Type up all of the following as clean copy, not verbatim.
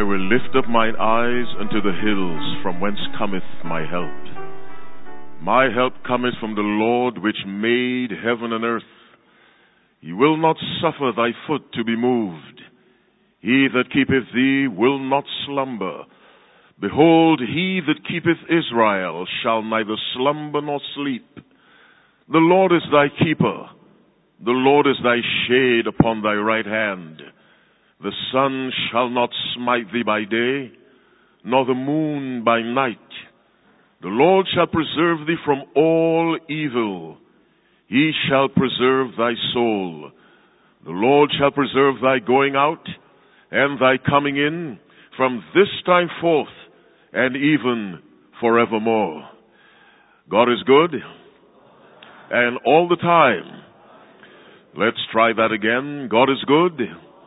will lift up mine eyes unto the hills, from whence cometh my help. My help cometh from the Lord, which made heaven and earth. He will not suffer thy foot to be moved. He that keepeth thee will not slumber. Behold, he that keepeth Israel shall neither slumber nor sleep. The Lord is thy keeper. The Lord is thy shade upon thy right hand. The sun shall not smite thee by day, nor the moon by night. The Lord shall preserve thee from all evil. He shall preserve thy soul. The Lord shall preserve thy going out and thy coming in from this time forth and even forevermore. God is good, and all the time. Let's try that again. God is good,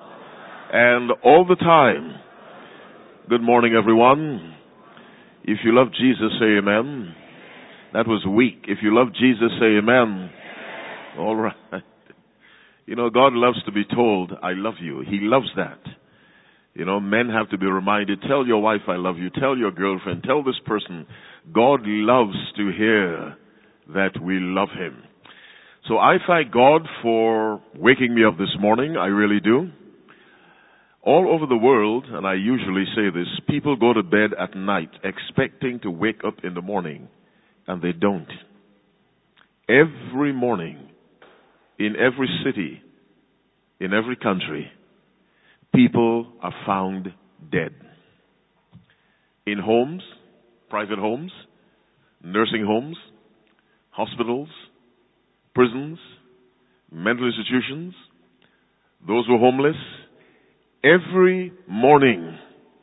and all the time. Good morning, everyone. If you love Jesus, say amen. That was weak. If you love Jesus, say amen. All right. You know, God loves to be told, I love you. He loves that. You know, men have to be reminded, tell your wife I love you, tell your girlfriend, tell this person. God loves to hear that we love him. So I thank God for waking me up this morning. I really do. All over the world, and I usually say this, people go to bed at night expecting to wake up in the morning, and they don't. Every morning, in every city, in every country, people are found dead. In homes, private homes, nursing homes, hospitals, prisons, mental institutions, those who are homeless. Every morning,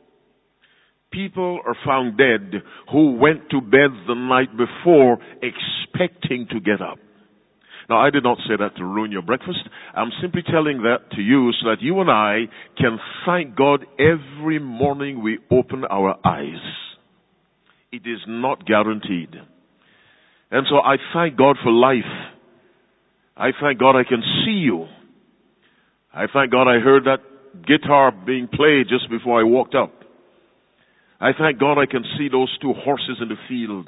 people are found dead who went to bed the night before expecting to get up. Now, I did not say that to ruin your breakfast. I'm simply telling that to you so that you and I can thank God every morning we open our eyes. It is not guaranteed. And so I thank God for life. I thank God I can see you. I thank God I heard that guitar being played just before I walked up. I thank God I can see those two horses in the field.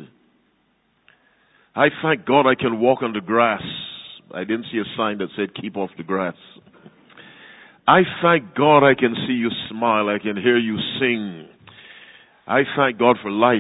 I thank God I can walk on the grass. I didn't see a sign that said keep off the grass. I thank God I can see you smile. I can hear you sing. I thank God for life.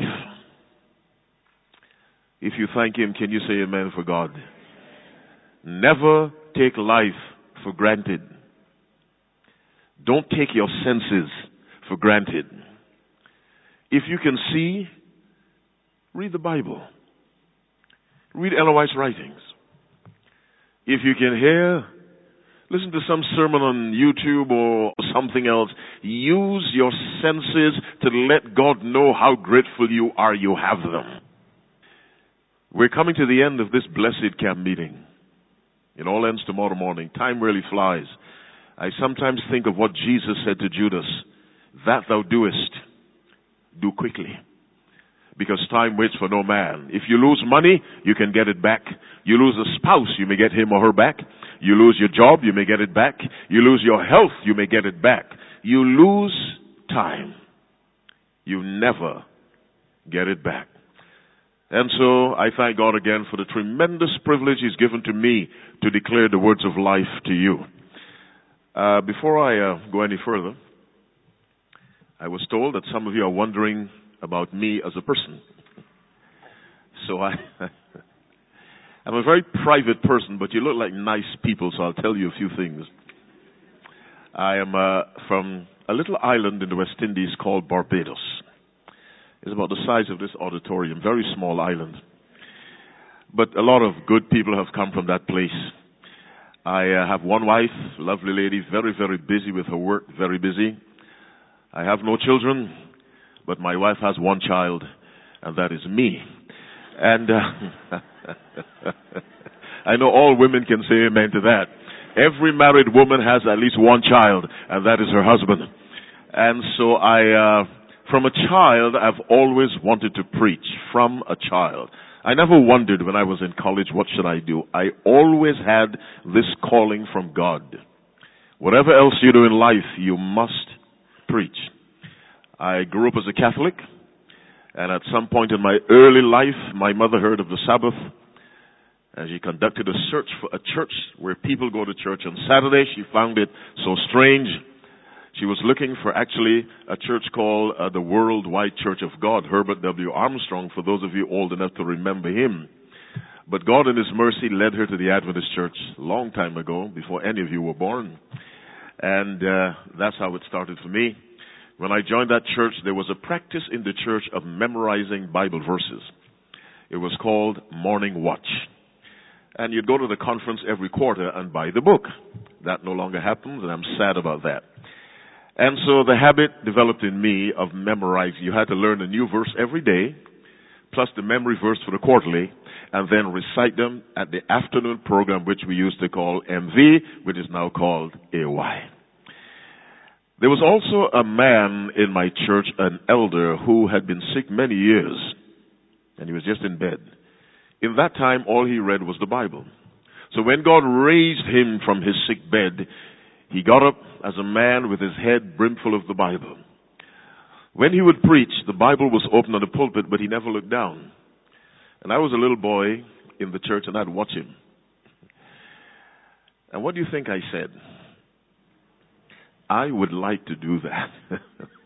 If you thank him, can you say amen for God? Never take life for granted. Don't take your senses for granted. If you can see, read the Bible. Read Ellen White's writings. If you can hear, listen to some sermon on YouTube or something else. Use your senses to let God know how grateful you are you have them. We're coming to the end of this blessed camp meeting. It all ends tomorrow morning. Time really flies. I sometimes think of what Jesus said to Judas, that thou doest, do quickly. Because time waits for no man. If you lose money, you can get it back. You lose a spouse, you may get him or her back. You lose your job, you may get it back. You lose your health, you may get it back. You lose time, you never get it back. And so I thank God again for the tremendous privilege he's given to me to declare the words of life to you. Before I go any further, I was told that some of you are wondering about me as a person. So I'm a very private person, but you look like nice people, so I'll tell you a few things. I am from a little island in the West Indies called Barbados. It's about the size of this auditorium, very small island. But a lot of good people have come from that place. I have one wife, lovely lady, very, very busy with her work, very busy. I have no children, but my wife has one child, and that is me. And I know all women can say amen to that. Every married woman has at least one child, and that is her husband. And so from a child, I've always wanted to preach, from a child. I never wondered when I was in college, what should I do? I always had this calling from God. Whatever else you do in life, you must preach. I grew up as a Catholic, and at some point in my early life, my mother heard of the Sabbath, and she conducted a search for a church where people go to church on Saturday. She found it so strange. She was looking for actually a church called the Worldwide Church of God, Herbert W. Armstrong, for those of you old enough to remember him. But God in His mercy led her to the Adventist church a long time ago, before any of you were born. And that's how it started for me. When I joined that church, there was a practice in the church of memorizing Bible verses. It was called Morning Watch. And you'd go to the conference every quarter and buy the book. That no longer happens, and I'm sad about that. And so the habit developed in me of memorizing. You had to learn a new verse every day, plus the memory verse for the quarterly, and then recite them at the afternoon program, which we used to call MV, which is now called AY. There was also a man in my church, an elder, who had been sick many years, and he was just in bed. In that time, all he read was the Bible. So when God raised him from his sick bed, he got up as a man with his head brimful of the Bible. When he would preach, the Bible was open on the pulpit, but he never looked down. And I was a little boy in the church, and I'd watch him. And what do you think I said? I would like to do that.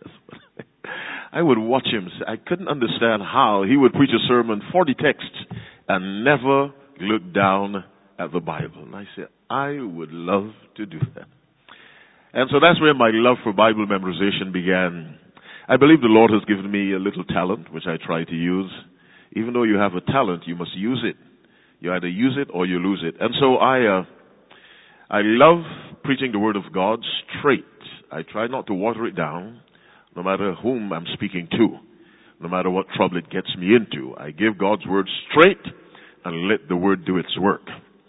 I would watch him. I couldn't understand how he would preach a sermon, 40 texts, and never look down at the Bible. And I said, I would love to do that. And so that's where my love for Bible memorization began. I believe the Lord has given me a little talent, which I try to use. Even though you have a talent, you must use it. You either use it or you lose it. And so I love preaching the Word of God straight. I try not to water it down, no matter whom I'm speaking to, no matter what trouble it gets me into. I give God's Word straight and let the Word do its work.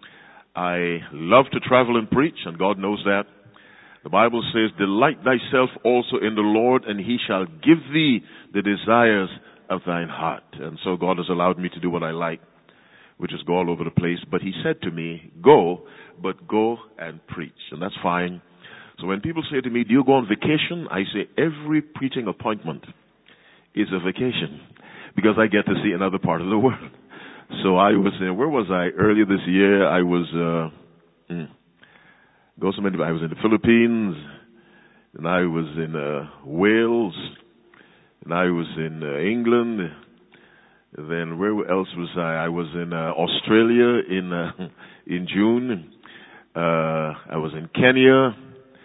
I love to travel and preach, and God knows that. The Bible says, delight thyself also in the Lord, and He shall give thee the desires of thine heart. And so God has allowed me to do what I like, which is go all over the place. But He said to me, go, but go and preach. And that's fine. So when people say to me, do you go on vacation? I say, every preaching appointment is a vacation, because I get to see another part of the world. So I was in, where was I? Earlier this year, I was, I was in the Philippines, and I was in Wales, and I was in England. Then where else was I? I was in Australia in June. I was in Kenya.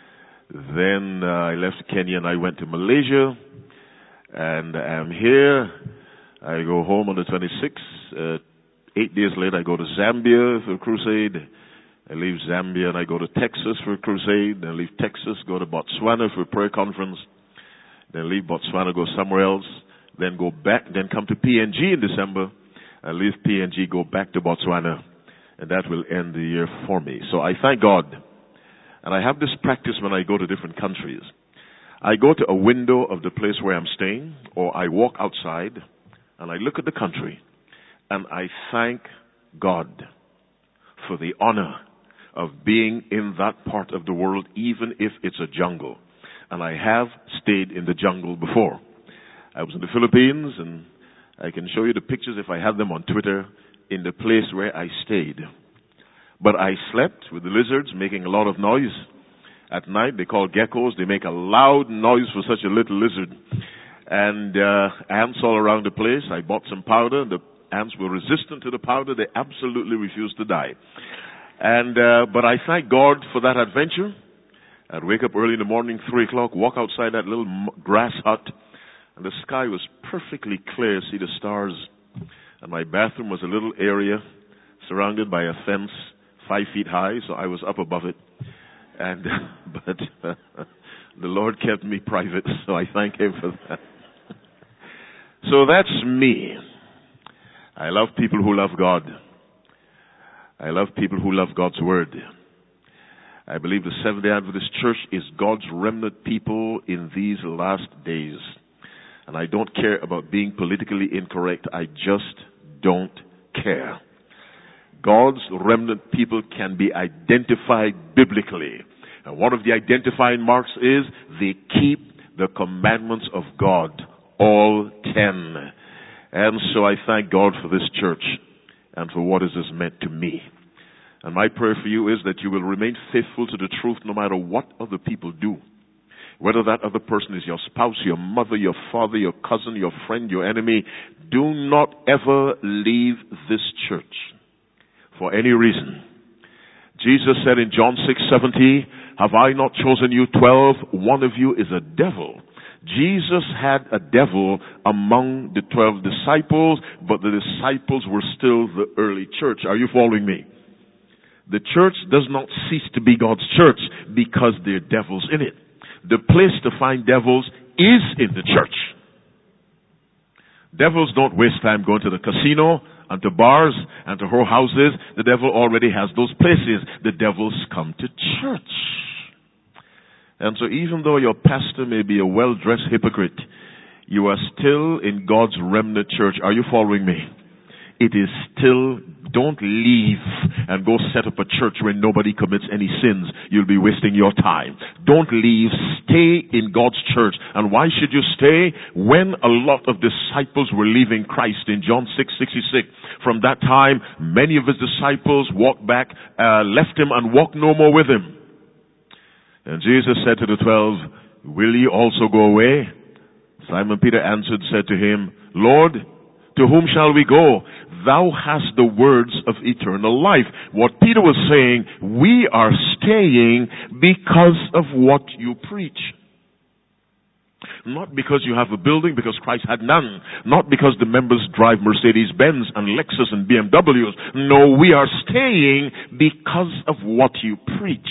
Then I left Kenya and I went to Malaysia, and I'm here. I go home on the 26th. 8 days later, I go to Zambia for a crusade. I leave Zambia and I go to Texas for a crusade. Then I leave Texas, go to Botswana for a prayer conference. Then leave Botswana, go somewhere else. Then go back, then come to PNG in December. I leave PNG, go back to Botswana. And that will end the year for me. So I thank God. And I have this practice when I go to different countries. I go to a window of the place where I'm staying, or I walk outside and I look at the country and I thank God for the honor of being in that part of the world, even if it's a jungle. And I have stayed in the jungle before. I was in the Philippines, and I can show you the pictures if I have them on Twitter, in the place where I stayed. But I slept with the lizards making a lot of noise. At night, they call geckos. They make a loud noise for such a little lizard. And ants all around the place. I bought some powder. The ants were resistant to the powder. They absolutely refused to die. And but I thank God for that adventure. I'd wake up early in the morning, 3 o'clock, walk outside that little grass hut, and the sky was perfectly clear, see the stars. And my bathroom was a little area surrounded by a fence 5 feet high, so I was up above it. And but the Lord kept me private, so I thank Him for that. So that's me. I love people who love God. I love people who love God's Word. I believe the Seventh-day Adventist Church is God's remnant people in these last days. And I don't care about being politically incorrect. I just don't care. God's remnant people can be identified biblically. And one of the identifying marks is they keep the commandments of God, all 10. And so I thank God for this church and for what it has meant to me. And my prayer for you is that you will remain faithful to the truth no matter what other people do. Whether that other person is your spouse, your mother, your father, your cousin, your friend, your enemy, do not ever leave this church for any reason. Jesus said in John 6:70, have I not chosen you 12? One of you is a devil. Jesus had a devil among the 12 disciples, but the disciples were still the early church. Are you following me? The church does not cease to be God's church because there are devils in it. The place to find devils is in the church. Devils don't waste time going to the casino and to bars and to whorehouses. The devil already has those places. The devils come to church. And so even though your pastor may be a well-dressed hypocrite, you are still in God's remnant church. Are you following me? It is still, don't leave and go set up a church where nobody commits any sins. You'll be wasting your time. Don't leave. Stay in God's church. And why should you stay? When a lot of disciples were leaving Christ in John 6:66, from that time, many of his disciples walked back, left him and walked no more with him. And Jesus said to the 12, will ye also go away? Simon Peter answered, said to him, Lord, to whom shall we go? Thou hast the words of eternal life. What Peter was saying, we are staying because of what you preach. Not because you have a building, because Christ had none. Not because the members drive Mercedes-Benz and Lexus and BMWs. No, we are staying because of what you preach.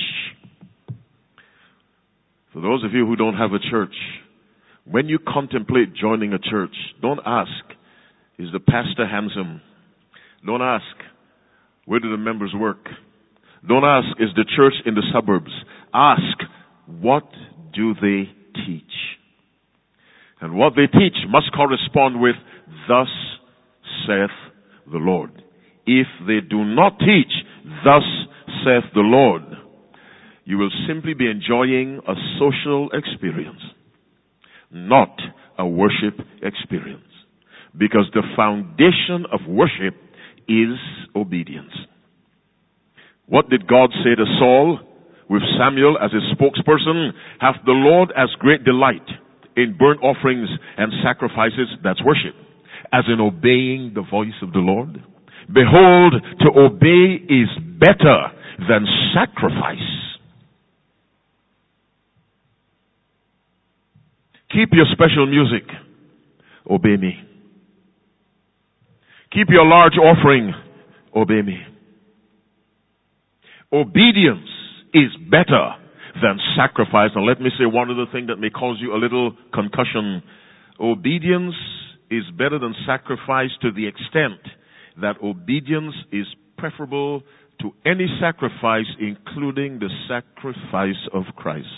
For those of you who don't have a church, when you contemplate joining a church, don't ask, is the pastor handsome? Don't ask, where do the members work? Don't ask, is the church in the suburbs? Ask, what do they teach? And what they teach must correspond with, thus saith the Lord. If they do not teach, thus saith the Lord, you will simply be enjoying a social experience, not a worship experience. Because the foundation of worship is obedience. What did God say to Saul with Samuel as his spokesperson? Hath the Lord as great delight in burnt offerings and sacrifices? That's worship. As in obeying the voice of the Lord? Behold, to obey is better than sacrifice. Keep your special music. Obey me. Keep your large offering. Obey me. Obedience is better than sacrifice. Now let me say one other thing that may cause you a little concussion. Obedience is better than sacrifice to the extent that obedience is preferable to any sacrifice, including the sacrifice of Christ.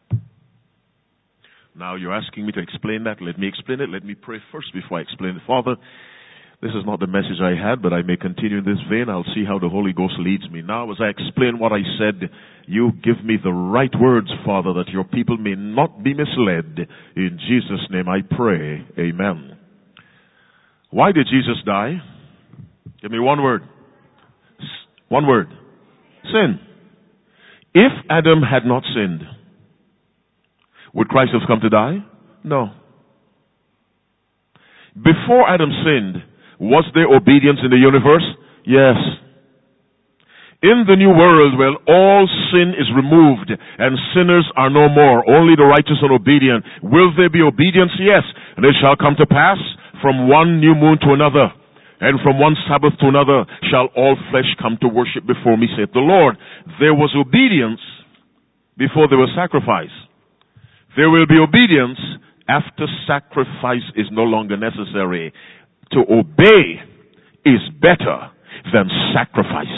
Now you're asking me to explain that. Let me explain it. Let me pray first before I explain it. Father, this is not the message I had, but I may continue in this vein. I'll see how the Holy Ghost leads me. Now, as I explain what I said, you give me the right words, Father, that your people may not be misled. In Jesus' name I pray. Amen. Why did Jesus die? Give me one word. One word. Sin. If Adam had not sinned, would Christ have come to die? No. Before Adam sinned, was there obedience in the universe? Yes. In the new world, where all sin is removed and sinners are no more, only the righteous and obedient, will there be obedience? Yes. And it shall come to pass, from one new moon to another, and from one Sabbath to another, shall all flesh come to worship before me, saith the Lord. There was obedience before there was sacrifice. There will be obedience after sacrifice is no longer necessary. To obey is better than sacrifice.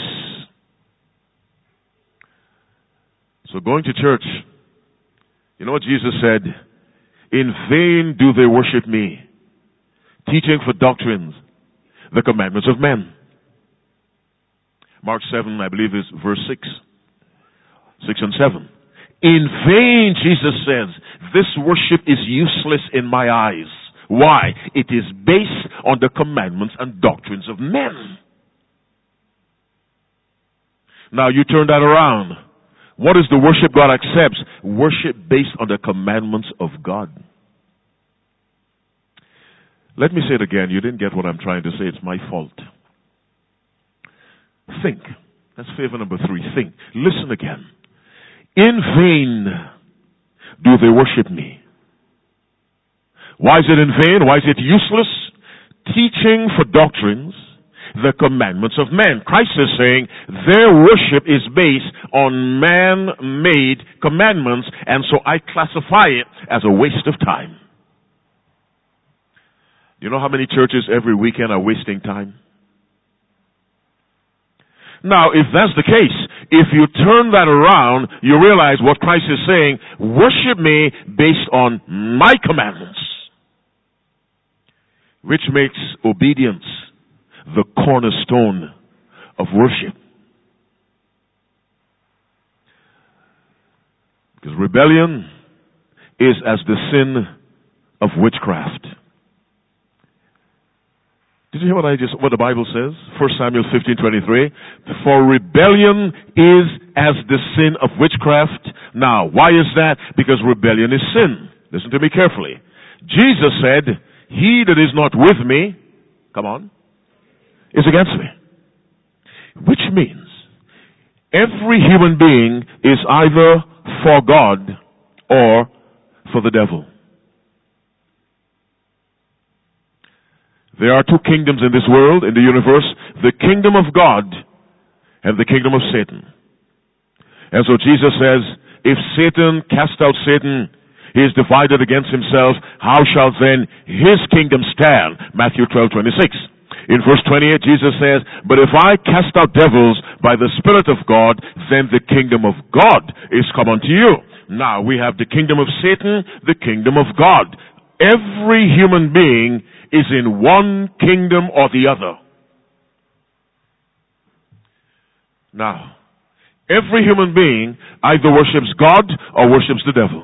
So going to church, you know what Jesus said? In vain do they worship me, teaching for doctrines the commandments of men. Mark 7, I believe, is verse 6 and 7. In vain, Jesus says, this worship is useless in my eyes. Why? It is based on the commandments and doctrines of men. Now you turn that around. What is the worship God accepts? Worship based on the commandments of God. Let me say it again. You didn't get what I'm trying to say. It's my fault. Think. That's favor number 3. Think. Listen again. In vain do they worship me. Why is it in vain? Why is it useless? Teaching for doctrines the commandments of men. Christ is saying their worship is based on man-made commandments, and so I classify it as a waste of time. You know how many churches every weekend are wasting time? Now, if that's the case, if you turn that around, you realize what Christ is saying, worship me based on my commandments, which makes obedience the cornerstone of worship. Because rebellion is as the sin of witchcraft. Did you hear what the Bible says? 1 Samuel 15:23. For rebellion is as the sin of witchcraft. Now, why is that? Because rebellion is sin. Listen to me carefully. Jesus said, he that is not with me, come on, is against me. Which means every human being is either for God or for the devil. There are two kingdoms in this world, in the universe, the kingdom of God and the kingdom of Satan. And so Jesus says, if Satan cast out Satan, he is divided against himself. How shall then his kingdom stand? Matthew 12:26. In verse 28, Jesus says, but if I cast out devils by the Spirit of God, then the kingdom of God is come unto you. Now, we have the kingdom of Satan, the kingdom of God. Every human being is in one kingdom or the other. Now, every human being either worships God or worships the devil.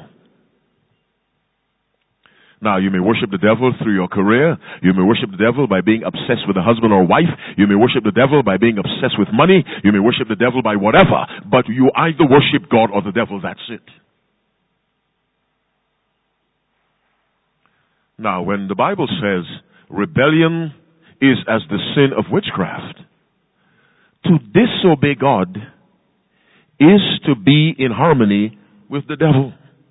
Now, you may worship the devil through your career. You may worship the devil by being obsessed with a husband or wife. You may worship the devil by being obsessed with money. You may worship the devil by whatever. But you either worship God or the devil. That's it. Now, when the Bible says rebellion is as the sin of witchcraft, to disobey God is to be in harmony with the devil.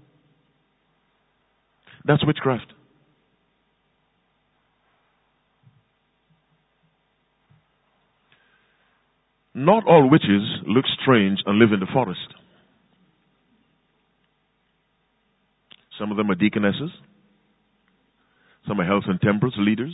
That's witchcraft. Not all witches look strange and live in the forest. Some of them are deaconesses. Some are health and temperance leaders.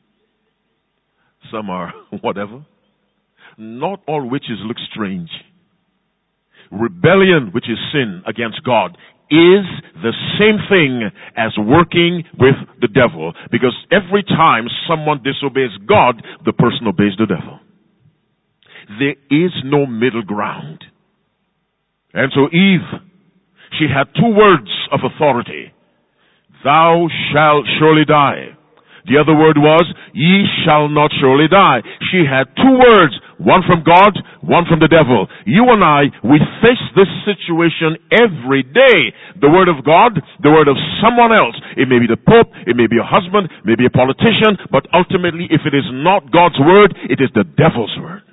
Some are whatever. Not all witches look strange. Rebellion, which is sin against God, is the same thing as working with the devil. Because every time someone disobeys God, the person obeys the devil. There is no middle ground. And so Eve, she had two words of authority. Thou shalt surely die. The other word was, ye shall not surely die. She had two words, one from God, one from the devil. You and I, we face this situation every day. The word of God, the word of someone else. It may be the Pope, it may be a husband, it may be a politician, but ultimately, if it is not God's word, it is the devil's word.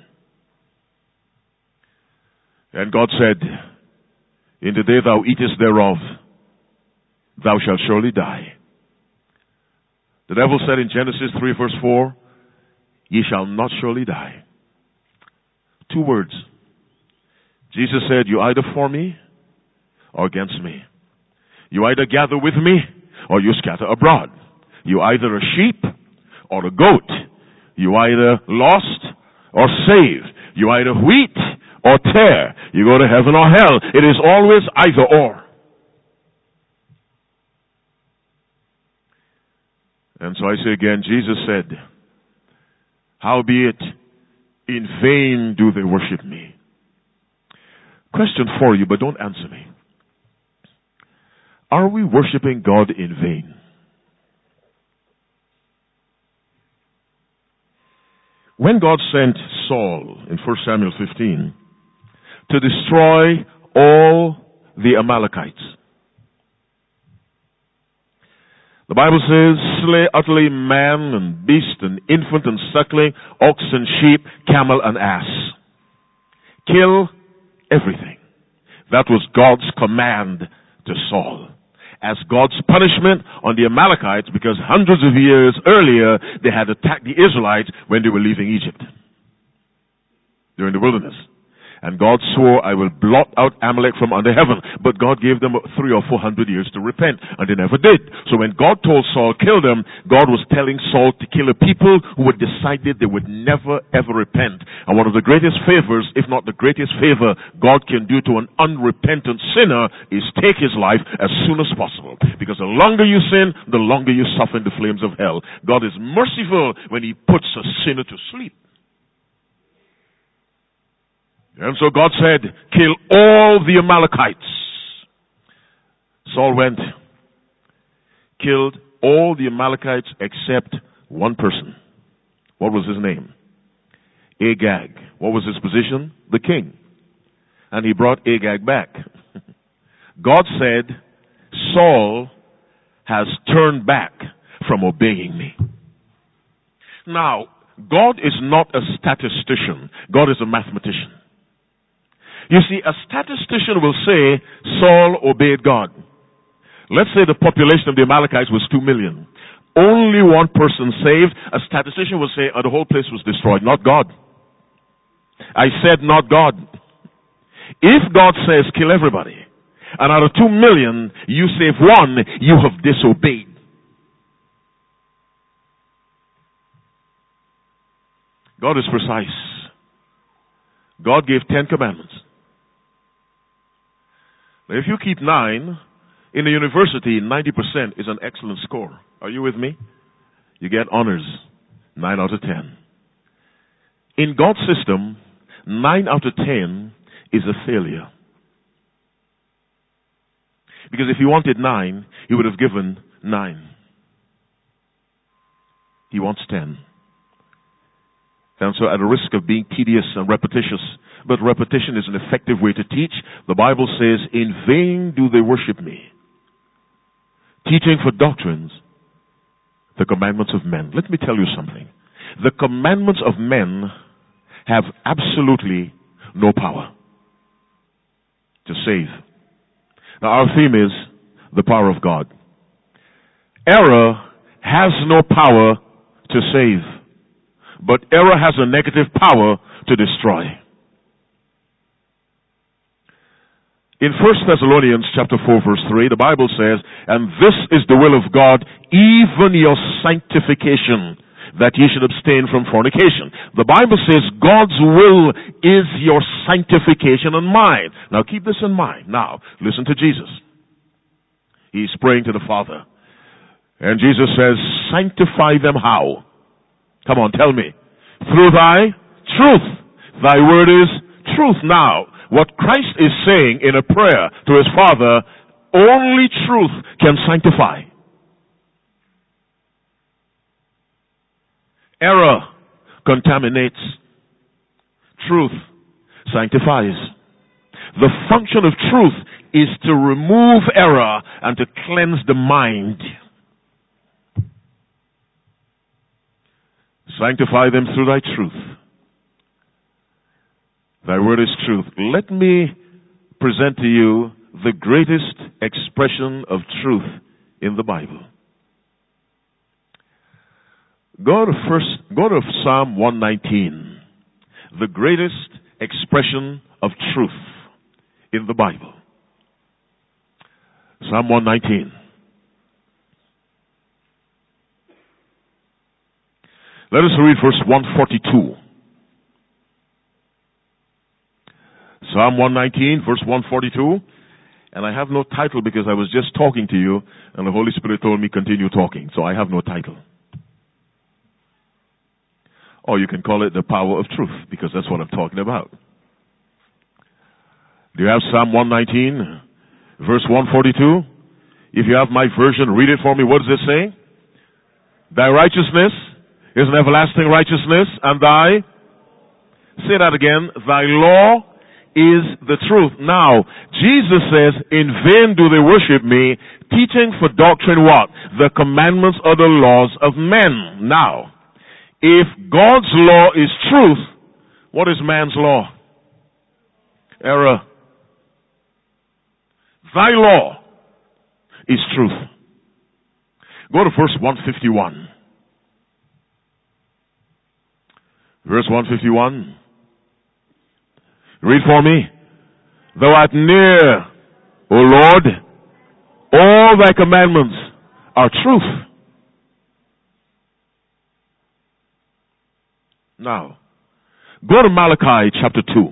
And God said, in the day thou eatest thereof, thou shalt surely die. The devil said in Genesis 3 verse 4, ye shall not surely die. Two words. Jesus said, you either for me or against me. You either gather with me or you scatter abroad. You either a sheep or a goat. You either lost or saved. You either wheat or tare. You go to heaven or hell. It is always either or. And so I say again, Jesus said, howbeit in vain do they worship me. Question for you, but don't answer me. Are we worshiping God in vain? When God sent Saul in 1 Samuel 15 to destroy all the Amalekites, the Bible says, slay utterly man and beast and infant and suckling, ox and sheep, camel and ass. Kill everything. That was God's command to Saul as God's punishment on the Amalekites, because hundreds of years earlier they had attacked the Israelites when they were leaving Egypt. They're in the wilderness. And God swore, I will blot out Amalek from under heaven. But God gave them 300 or 400 years to repent, and they never did. So when God told Saul, kill them, God was telling Saul to kill a people who had decided they would never ever repent. And one of the greatest favors, if not the greatest favor God can do to an unrepentant sinner, is take his life as soon as possible. Because the longer you sin, the longer you suffer in the flames of hell. God is merciful when he puts a sinner to sleep. And so God said, kill all the Amalekites. Saul went, killed all the Amalekites except one person. What was his name? Agag. What was his position? The king. And he brought Agag back. God said, Saul has turned back from obeying me. Now, God is not a statistician. God is a mathematician. You see, a statistician will say Saul obeyed God. Let's say the population of the Amalekites was 2 million. Only one person saved. A statistician will say, the whole place was destroyed. Not God. I said not God. If God says kill everybody, and out of 2 million you save one, you have disobeyed. God is precise. God gave 10 commandments. If you keep 9, in the university, 90% is an excellent score. Are you with me? You get honors, 9 out of 10. In God's system, 9 out of 10 is a failure. Because if he wanted 9, he would have given 9. He wants 10. And so at the risk of being tedious and repetitious, but repetition is an effective way to teach, the Bible says, in vain do they worship me, teaching for doctrines the commandments of men. Let me tell you something. The commandments of men have absolutely no power to save. Now our theme is the power of God. Error has no power to save, but error has a negative power to destroy. In 1 Thessalonians chapter 4 verse 3, the Bible says, and this is the will of God, even your sanctification, that ye should abstain from fornication. The Bible says God's will is your sanctification and mine. Now keep this in mind. Now, listen to Jesus. He's praying to the Father. And Jesus says, sanctify them how? Come on, tell me. Through thy truth. Thy word is truth. Now, what Christ is saying in a prayer to his Father, only truth can sanctify. Error contaminates. Truth sanctifies. The function of truth is to remove error and to cleanse the mind. Sanctify them through thy truth. Thy word is truth. Let me present to you the greatest expression of truth in the Bible. Go to Psalm 119. The greatest expression of truth in the Bible. Psalm 119. Let us read verse 142. Psalm 119, verse 142. And I have no title because I was just talking to you and the Holy Spirit told me continue talking. So I have no title. Or you can call it the power of truth because that's what I'm talking about. Do you have Psalm 119, verse 142? If you have my version, read it for me. What does it say? Thy righteousness is an everlasting righteousness, and say that again, thy law is the truth. Now, Jesus says, in vain do they worship me, teaching for doctrine what? The commandments or the laws of men. Now, if God's law is truth, what is man's law? Error. Thy law is truth. Go to verse 151. Verse 151. Read for me. Thou art near, O Lord, all thy commandments are truth. Now, go to Malachi chapter 2.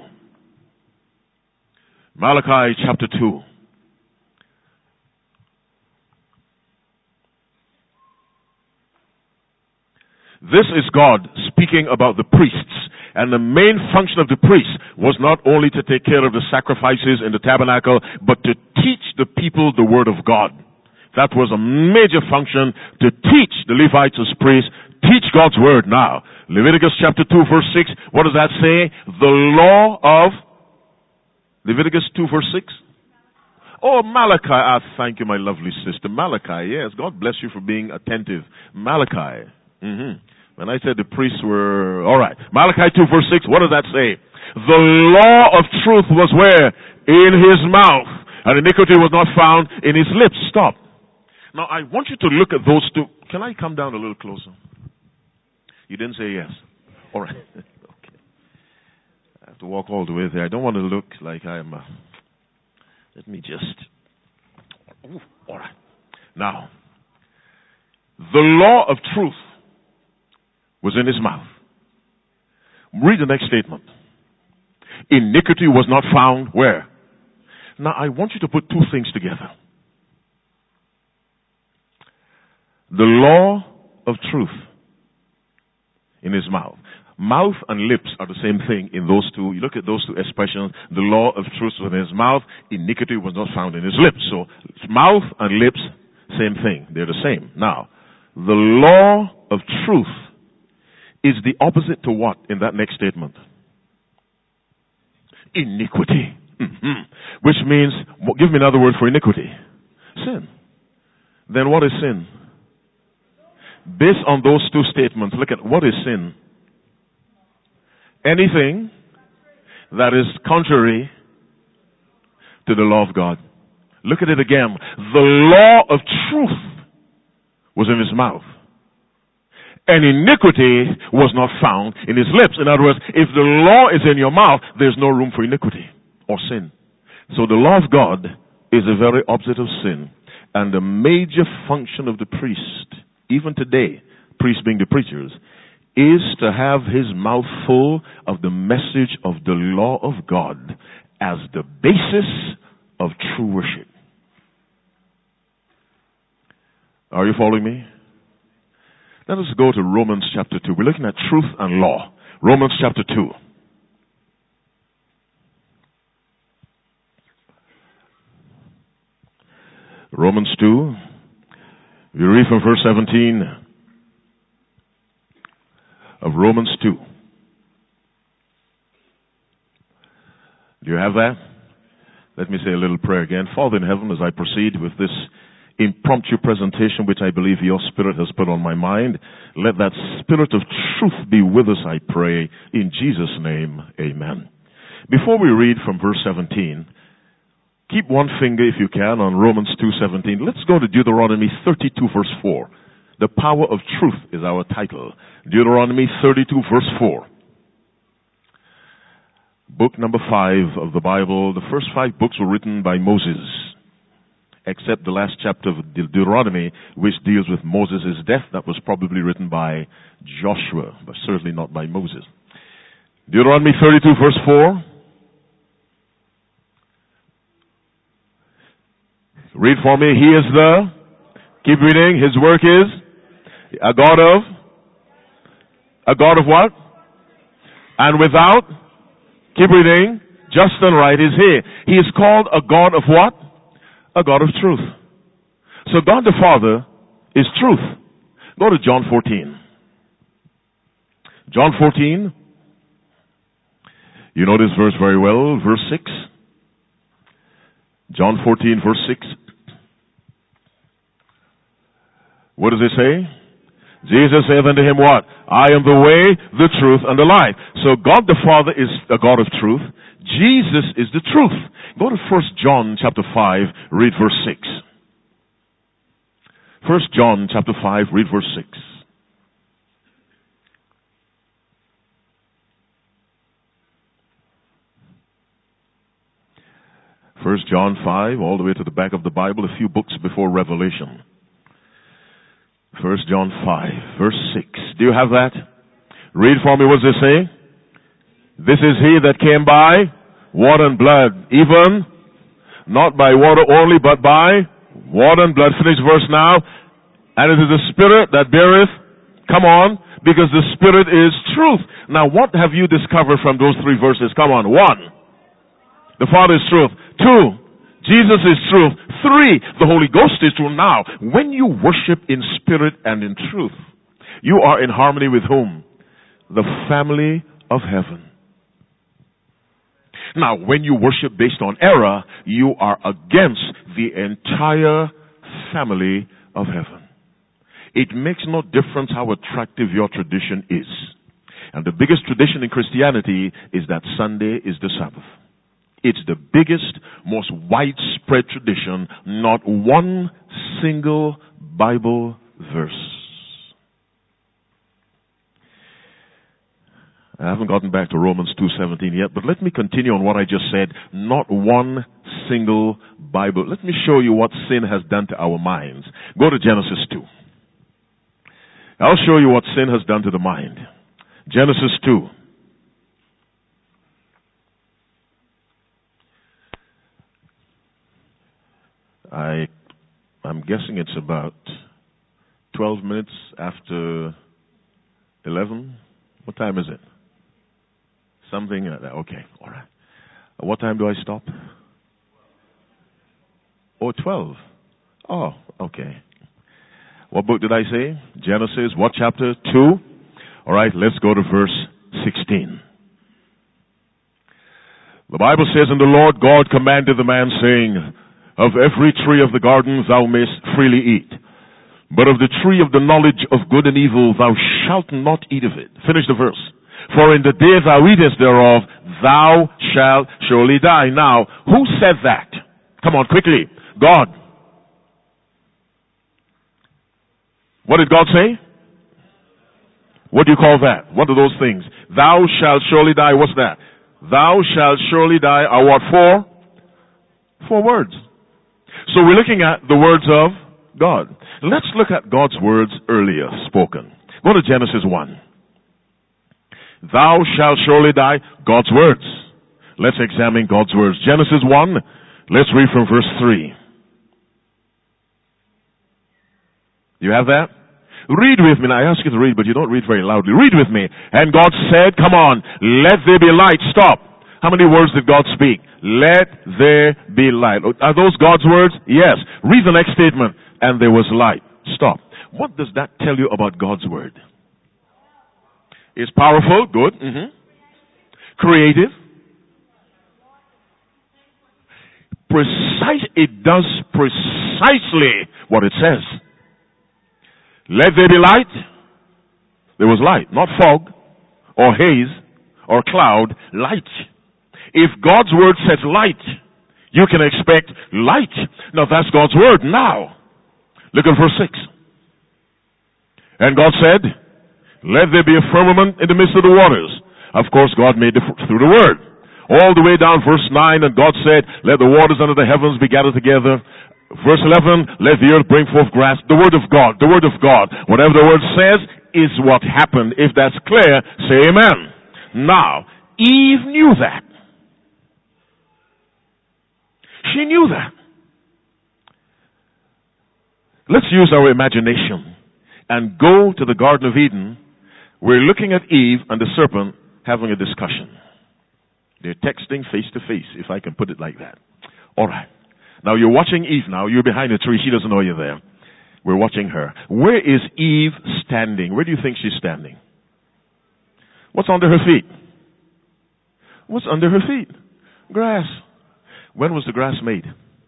Malachi chapter 2. This is God speaking about the priests. And the main function of the priest was not only to take care of the sacrifices in the tabernacle, but to teach the people the word of God. That was a major function, to teach the Levites as priests, teach God's word. Now, Leviticus chapter 2 verse 6, what does that say? The law of Leviticus 2 verse 6? Oh, Malachi. Thank you, my lovely sister. Malachi, yes. God bless you for being attentive. Malachi. When I said the priests were... All right. Malachi 2 verse 6, what does that say? The law of truth was where? In his mouth. And iniquity was not found in his lips. Stop. Now, I want you to look at those two. Can I come down a little closer? You didn't say yes. All right. Okay. I have to walk all the way there. I don't want to look like I'm... let me just... Ooh, all right. Now, the law of truth was in his mouth. Read the next statement. Iniquity was not found where? Now, I want you to put two things together. The law of truth in his mouth. Mouth and lips are the same thing in those two. You look at those two expressions. The law of truth was in his mouth. Iniquity was not found in his lips. So, mouth and lips, same thing. They're the same. Now, the law of truth is the opposite to what in that next statement? Iniquity. Which means, give me another word for iniquity. Sin. Then what is sin? Based on those two statements, look at what is sin. Anything that is contrary to the law of God. Look at it again. The law of truth was in his mouth. And iniquity was not found in his lips. In other words, if the law is in your mouth, there's no room for iniquity or sin. So the law of God is the very opposite of sin. And the major function of the priest, even today, priests being the preachers, is to have his mouth full of the message of the law of God as the basis of true worship. Are you following me? Let us go to Romans chapter 2. We're looking at truth and law. Romans chapter 2. Romans 2. We read from verse 17 of Romans 2. Do you have that? Let me say a little prayer again. Father in heaven, as I proceed with this impromptu presentation which I believe your Spirit has put on my mind, let that Spirit of truth be with us, I pray. In Jesus' name, amen. Before we read from verse 17, keep one finger, if you can, on Romans 2:17. Let's go to Deuteronomy 32, verse 4. The power of truth is our title. Deuteronomy 32, verse 4. Book number 5 of the Bible. The first 5 books were written by Moses, except the last chapter of Deuteronomy, which deals with Moses' death. That was probably written by Joshua, but certainly not by Moses. Deuteronomy 32, verse 4. Read for me. He is keep reading, his work is a God of what? And without, keep reading, just and right is he. He is called a God of what? A God of truth. So God the Father is truth. Go to John 14. John 14. You know this verse very well, verse 6. John 14, verse 6. What does it say? Jesus saith unto him what? I am the way, the truth, and the life. So God the Father is a God of truth. Jesus is the truth. Go to 1 John chapter 5, read verse 6. 1 John chapter 5, read verse 6. First John 5, all the way to the back of the Bible, a few books before Revelation. 1 John 5, verse 6. Do you have that? Read for me, what does it say? This is he that came by water and blood, even not by water only, but by water and blood. Finish verse now. And it is the Spirit that beareth. Come on, because the Spirit is truth. Now, what have you discovered from those three verses? Come on. 1, the Father is truth. 2, Jesus is truth. 3, the Holy Ghost is truth. Now, when you worship in spirit and in truth, you are in harmony with whom? The family of heaven. Now, when you worship based on error, you are against the entire family of heaven. It makes no difference how attractive your tradition is. And the biggest tradition in Christianity is that Sunday is the Sabbath. It's the biggest, most widespread tradition, not one single Bible verse. I haven't gotten back to Romans 2:17 yet, but let me continue on what I just said. Not one single Bible. Let me show you what sin has done to our minds. Go to Genesis 2. I'll show you what sin has done to the mind. Genesis 2. I'm guessing it's about 12 minutes after 11. What time is it? Something like that. Okay, all right. What time do I stop? Oh, 12. Oh, okay. What book did I say? Genesis, what chapter? 2? All right, let's go to verse 16. The Bible says, And the Lord God commanded the man, saying, Of every tree of the garden thou mayst freely eat, but of the tree of the knowledge of good and evil thou shalt not eat of it. Finish the verse. For in the day thou eatest thereof, thou shalt surely die. Now, who said that? Come on, quickly. God. What did God say? What do you call that? What are those things? Thou shalt surely die. What's that? Thou shalt surely die are what? 4 words. So we're looking at the words of God. Let's look at God's words earlier spoken. Go to Genesis 1. Thou shalt surely die. God's words. Let's examine God's words. Genesis 1. Let's read from verse 3. You have that? Read with me. Now, I ask you to read, but you don't read very loudly. Read with me. And God said, come on, let there be light. Stop. How many words did God speak? Let there be light. Are those God's words? Yes. Read the next statement. And there was light. Stop. What does that tell you about God's word? It's powerful. Good. Creative. Precise. It does precisely what it says. Let there be light. There was light. Not fog or haze or cloud. Light. If God's word says light, you can expect light. Now that's God's word. Now, look at verse 6. And God said, let there be a firmament in the midst of the waters. Of course, God made it through the word. All the way down verse 9, and God said, let the waters under the heavens be gathered together. Verse 11, let the earth bring forth grass. The word of God, the word of God. Whatever the word says is what happened. If that's clear, say amen. Now, Eve knew that. She knew that. Let's use our imagination and go to the Garden of Eden. We're looking at Eve and the serpent having a discussion. They're texting face to face, if I can put it like that. All right. Now you're watching Eve now. You're behind a tree. She doesn't know you're there. We're watching her. Where is Eve standing? Where do you think she's standing? What's under her feet? What's under her feet? Grass. When was the grass made?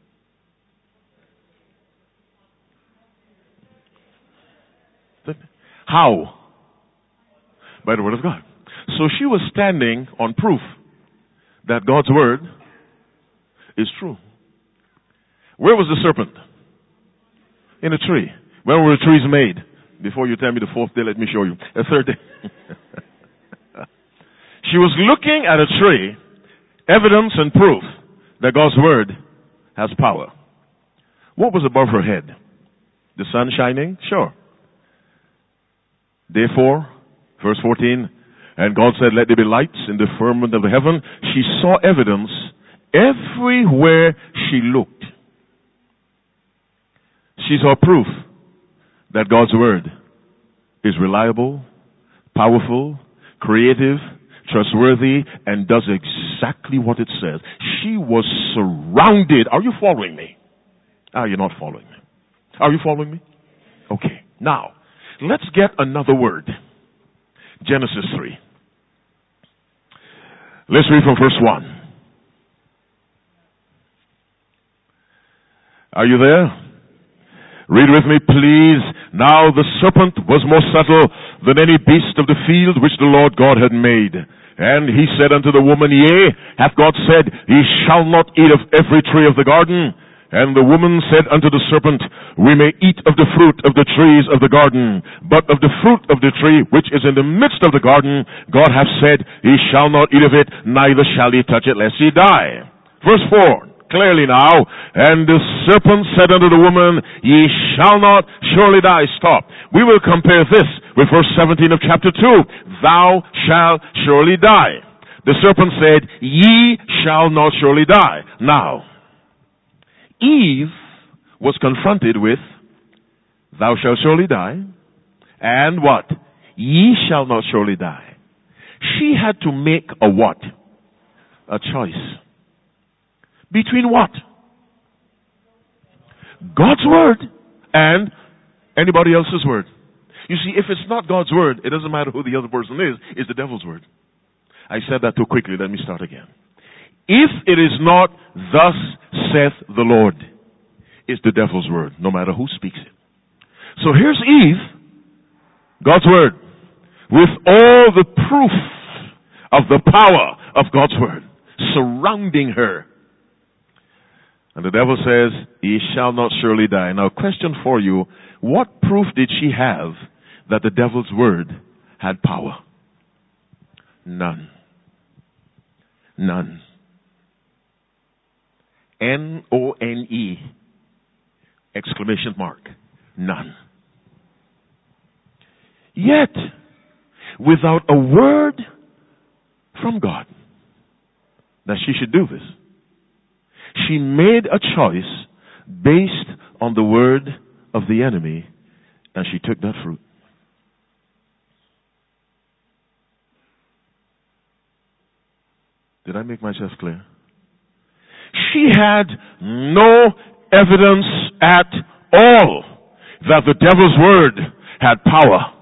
How? By the word of God. So she was standing on proof that God's word is true. Where was the serpent? In a tree. When were the trees made? Before you tell me the fourth day, let me show you. The third day. She was looking at a tree, evidence and proof that God's word has power. What was above her head? The sun shining? Sure. Day 4, verse 14. And God said, let there be lights in the firmament of the heaven. She saw evidence everywhere she looked. She saw proof that God's word is reliable, powerful, creative, trustworthy, and does exactly what it says. She was surrounded. Are you following me? You're not following me. Are you following me? Okay. Now, let's get another word. Genesis 3. Let's read from verse 1. Are you there? Read with me, please. Now the serpent was more subtle than any beast of the field which the Lord God had made. And he said unto the woman, Yea, hath God said, Ye shall not eat of every tree of the garden? And the woman said unto the serpent, We may eat of the fruit of the trees of the garden, but of the fruit of the tree which is in the midst of the garden, God hath said, Ye shall not eat of it, neither shall ye touch it, lest ye die. Verse 4. Clearly now, and the serpent said unto the woman, Ye shall not surely die. Stop. We will compare this with verse 17 of chapter 2. Thou shalt surely die. The serpent said, Ye shall not surely die. Now, Eve was confronted with, Thou shalt surely die, and what? Ye shall not surely die. She had to make a what? A choice. Between what? God's word and anybody else's word. You see, if it's not God's word, it doesn't matter who the other person is, it's the devil's word. I said that too quickly. Let me start again. If it is not, thus saith the Lord, it's the devil's word, no matter who speaks it. So here's Eve, God's word, with all the proof of the power of God's word surrounding her. And the devil says, Ye shall not surely die. Now, question for you, what proof did she have that the devil's word had power? None. None. N-O-N-E, exclamation mark. None. Yet, without a word from God that she should do this, she made a choice based on the word of the enemy, and she took that fruit. Did I make myself clear? She had no evidence at all that the devil's word had power.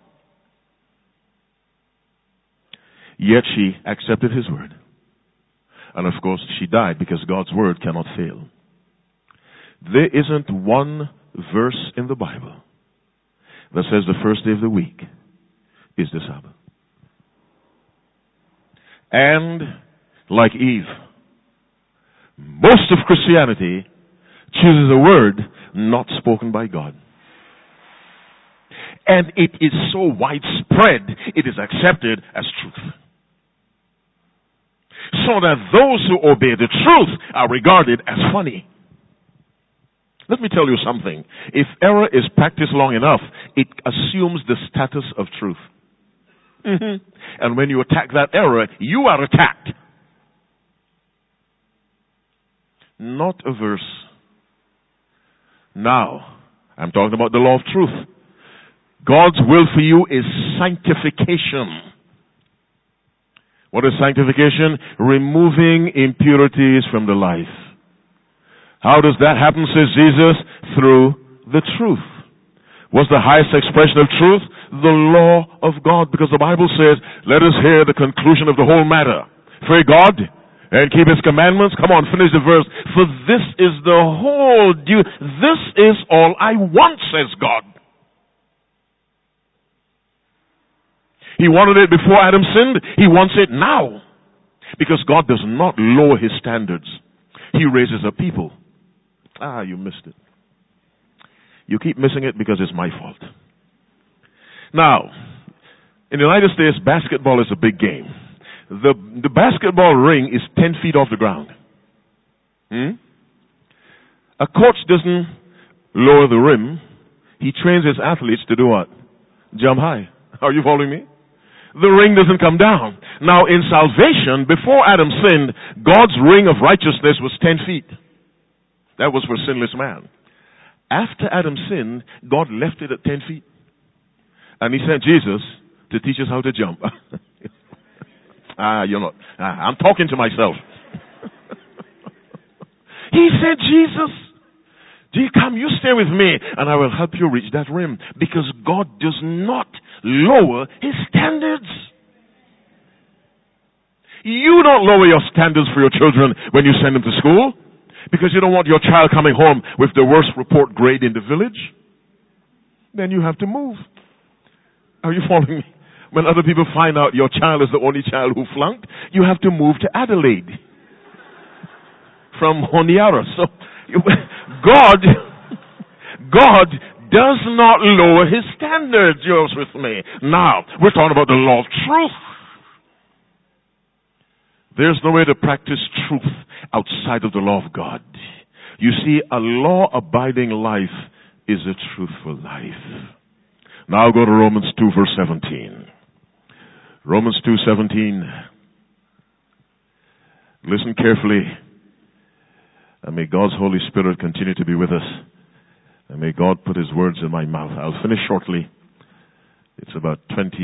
Yet she accepted his word. And of course, she died because God's word cannot fail. There isn't one verse in the Bible that says the first day of the week is the Sabbath. And like Eve, most of Christianity chooses a word not spoken by God. And it is so widespread, it is accepted as truth. So that those who obey the truth are regarded as funny. Let me tell you something. If error is practiced long enough, it assumes the status of truth. And when you attack that error, you are attacked. Not a verse. Now, I'm talking about the law of truth. God's will for you is sanctification. What is sanctification? Removing impurities from the life. How does that happen, says Jesus? Through the truth. What's the highest expression of truth? The law of God. Because the Bible says, let us hear the conclusion of the whole matter. Fear God and keep His commandments. Come on, finish the verse. For this is the whole duty. This is all I want, says God. He wanted it before Adam sinned. He wants it now. Because God does not lower His standards. He raises a people. You missed it. You keep missing it because it's my fault. Now, in the United States, basketball is a big game. The basketball ring is 10 feet off the ground. A coach doesn't lower the rim. He trains his athletes to do what? Jump high. Are you following me? The ring doesn't come down. Now, in salvation, before Adam sinned, God's ring of righteousness was 10 feet. That was for sinless man. After Adam sinned, God left it at 10 feet. And He sent Jesus to teach us how to jump. You're not. I'm talking to myself. He said, Jesus, come, you stay with me, and I will help you reach that rim. Because God does not lower His standards. You don't lower your standards for your children when you send them to school. Because you don't want your child coming home with the worst report grade in the village. Then you have to move. Are you following me? When other people find out your child is the only child who flunked, you have to move to Adelaide from Honiara. So God does not lower His standards. Yours with me. Now, we're talking about the law of truth. There's no way to practice truth outside of the law of God. You see, a law-abiding life is a truthful life. Now go to Romans 2, verse 17. Romans 2:17. Listen carefully. And may God's Holy Spirit continue to be with us. And may God put His words in my mouth. I'll finish shortly. It's about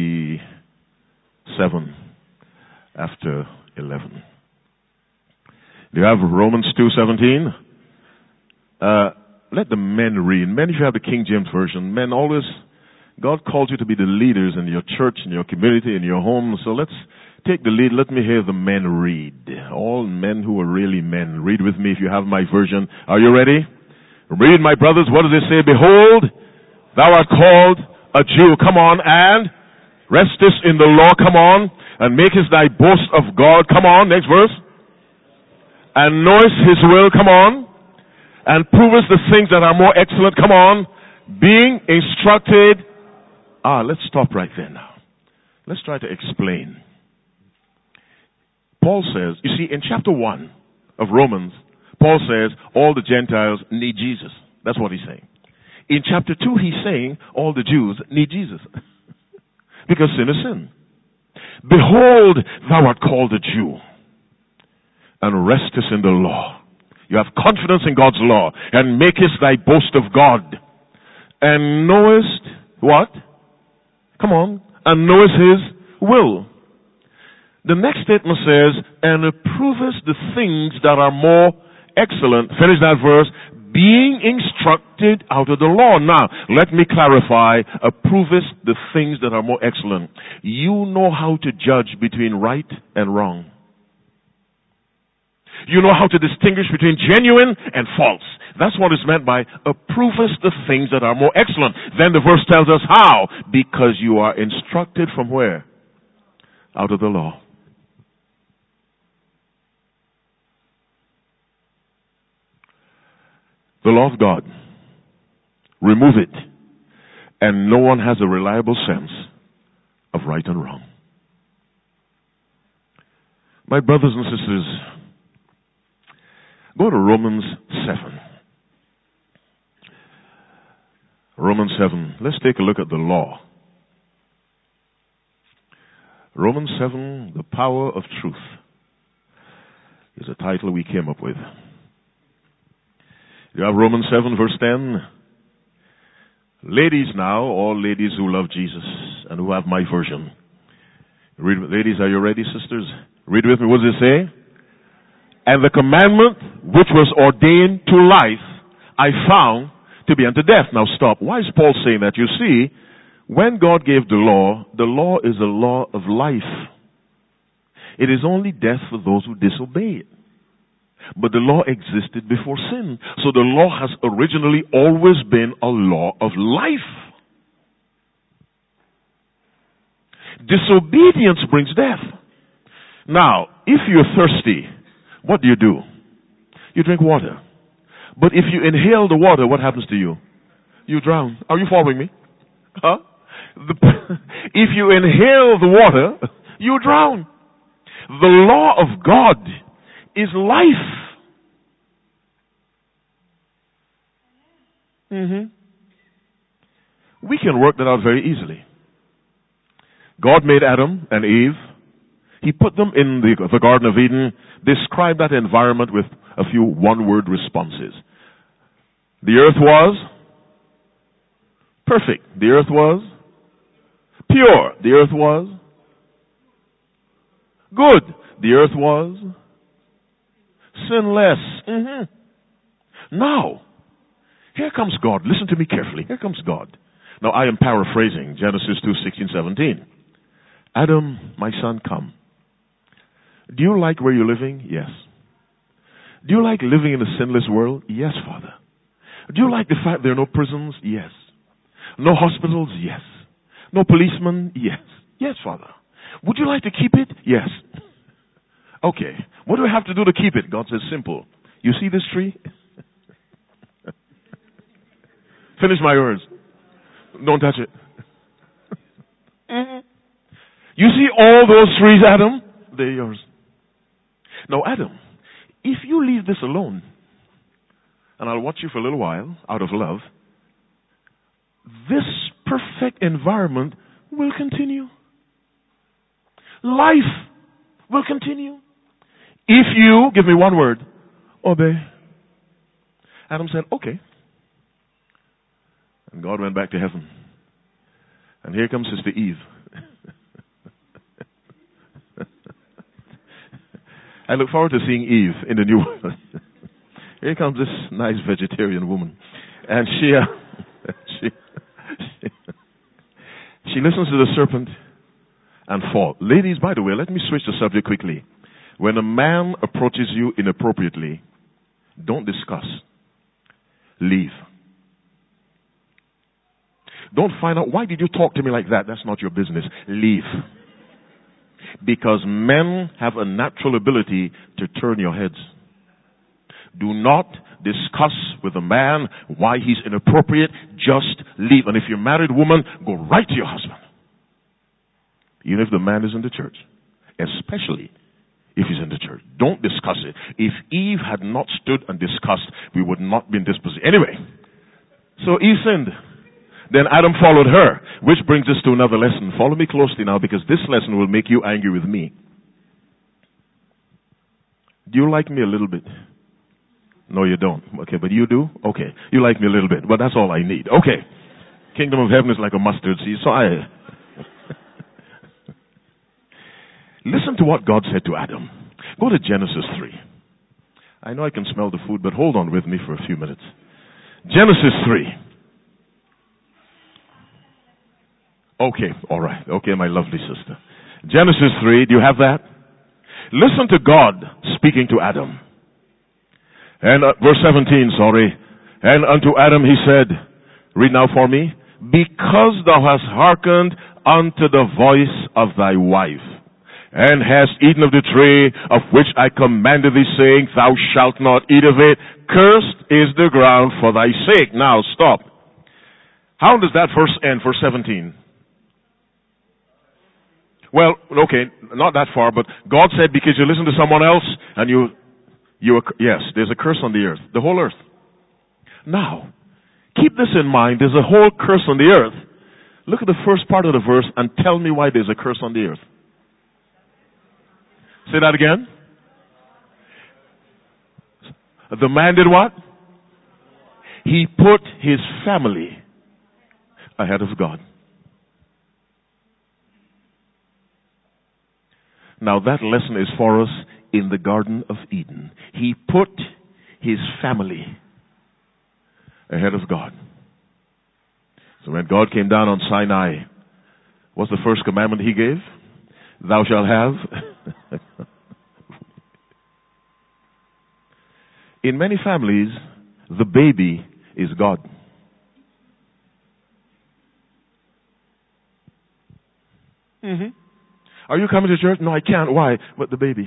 27 after 11. Do you have Romans 2:17? Let the men read. Men, if you have the King James Version, men always, God called you to be the leaders in your church, in your community, in your home. So let's take the lead. Let me hear the men read. All men who are really men. Read with me if you have my version. Are you ready? Read, my brothers. What does it say? Behold, thou art called a Jew. Come on, and restest in the law. Come on. And makest thy boast of God. Come on, next verse. And knowest His will. Come on. And provest the things that are more excellent. Come on. Being instructed. Let's stop right there now. Let's try to explain. Paul says, you see, in chapter 1 of Romans, Paul says all the Gentiles need Jesus. That's what he's saying. In chapter 2, he's saying all the Jews need Jesus. Because sin is sin. Behold, thou art called a Jew, and restest in the law. You have confidence in God's law, and makest thy boast of God, and knowest what? Come on. And knowest His will. The next statement says, and approvest the things that are more excellent. Finish that verse. Being instructed out of the law. Now, let me clarify. Approvest the things that are more excellent. You know how to judge between right and wrong. You know how to distinguish between genuine and false. That's what is meant by approvest the things that are more excellent. Then the verse tells us how. Because you are instructed from where? Out of the law. The law of God. Remove it. And no one has a reliable sense of right and wrong. My brothers and sisters, go to Romans 7. Romans 7. Let's take a look at the law. Romans 7, the power of truth, is a title we came up with. You have Romans 7, verse 10. Ladies now, all ladies who love Jesus and who have my version. Read, ladies, are you ready, sisters? Read with me. What does it say? And the commandment which was ordained to life, I found to be unto death. Now stop. Why is Paul saying that? You see, when God gave the law is a law of life. It is only death for those who disobey it. But the law existed before sin. So the law has originally always been a law of life. Disobedience brings death. Now, if you're thirsty, what do? You drink water. But if you inhale the water, what happens to you? You drown. Are you following me? Huh? If you inhale the water, you drown. The law of God is life. We can work that out very easily. God made Adam and Eve. He put them in the Garden of Eden, described that environment with a few one-word responses. The earth was perfect. The earth was pure. The earth was good. The earth was sinless. Now, here comes God. Listen to me carefully. Here comes God. Now, I am paraphrasing Genesis 2:16-17. Adam, my son, come. Do you like where you're living? Yes. Do you like living in a sinless world? Yes, Father. Do you like the fact there are no prisons? Yes. No hospitals? Yes. No policemen? Yes. Yes, Father. Would you like to keep it? Yes. Okay. What do I have to do to keep it? God says, simple. You see this tree? Finish my words. Don't touch it. You see all those trees, Adam? They're yours. Now, Adam, if you leave this alone, and I'll watch you for a little while, out of love, this perfect environment will continue. Life will continue. If you, give me one word, obey. Adam said, okay. And God went back to heaven. And here comes Sister Eve. I look forward to seeing Eve in the new world. Here comes this nice vegetarian woman. And she listens to the serpent and falls. Ladies, by the way, let me switch the subject quickly. When a man approaches you inappropriately, don't discuss. Leave. Don't find out, why did you talk to me like that? That's not your business. Leave. Because men have a natural ability to turn your heads. Do not discuss with a man why he's inappropriate. Just leave. And if you're a married woman, go right to your husband. Even if the man is in the church. Especially if he's in the church. Don't discuss it. If Eve had not stood and discussed, we would not be in this position. Anyway, so Eve sinned. Then Adam followed her, which brings us to another lesson. Follow me closely now, because this lesson will make you angry with me. Do you like me a little bit? No, you don't. Okay, but you do? Okay. You like me a little bit, but that's all I need. Okay. Kingdom of heaven is like a mustard seed, so Listen to what God said to Adam. Go to Genesis 3. I know I can smell the food, but hold on with me for a few minutes. Genesis 3. Okay, all right. Okay, my lovely sister. Genesis 3, do you have that? Listen to God speaking to Adam. And verse 17, sorry. And unto Adam he said, read now for me, because thou hast hearkened unto the voice of thy wife, and hast eaten of the tree of which I commanded thee, saying, thou shalt not eat of it, cursed is the ground for thy sake. Now, stop. How does that verse end, verse 17? Well, okay, not that far, but God said because you listen to someone else and yes, there's a curse on the earth, the whole earth. Now, keep this in mind, there's a whole curse on the earth. Look at the first part of the verse and tell me why there's a curse on the earth. Say that again. The man did what? He put his family ahead of God. Now that lesson is for us in the Garden of Eden. He put his family ahead of God. So when God came down on Sinai, what's the first commandment he gave? Thou shalt have. In many families, the baby is God. Are you coming to church? No, I can't. Why? But the baby.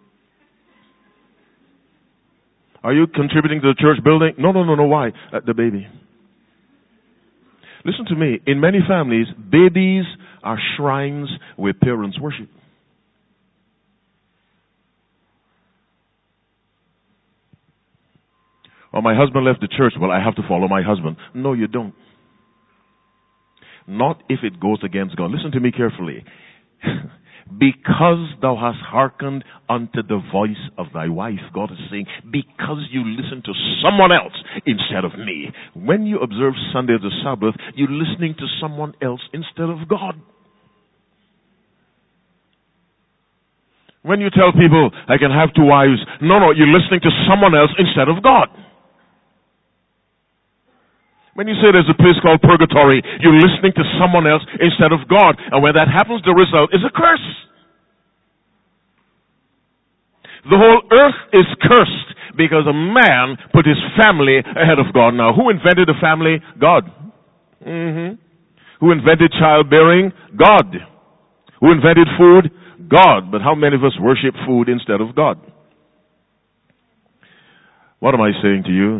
Are you contributing to the church building? No. Why? The baby. Listen to me. In many families, babies are shrines where parents worship. Oh, my husband left the church. Well, I have to follow my husband. No, you don't. Not if it goes against God. Listen to me carefully. Because thou hast hearkened unto the voice of thy wife, God is saying, because you listen to someone else instead of me. When you observe Sunday as a Sabbath, you're listening to someone else instead of God. When you tell people, I can have 2 wives, no, you're listening to someone else instead of God. When you say there's a place called purgatory, you're listening to someone else instead of God. And when that happens, the result is a curse. The whole earth is cursed because a man put his family ahead of God. Now, who invented the family? God. Who invented childbearing? God. Who invented food? God. But how many of us worship food instead of God? What am I saying to you?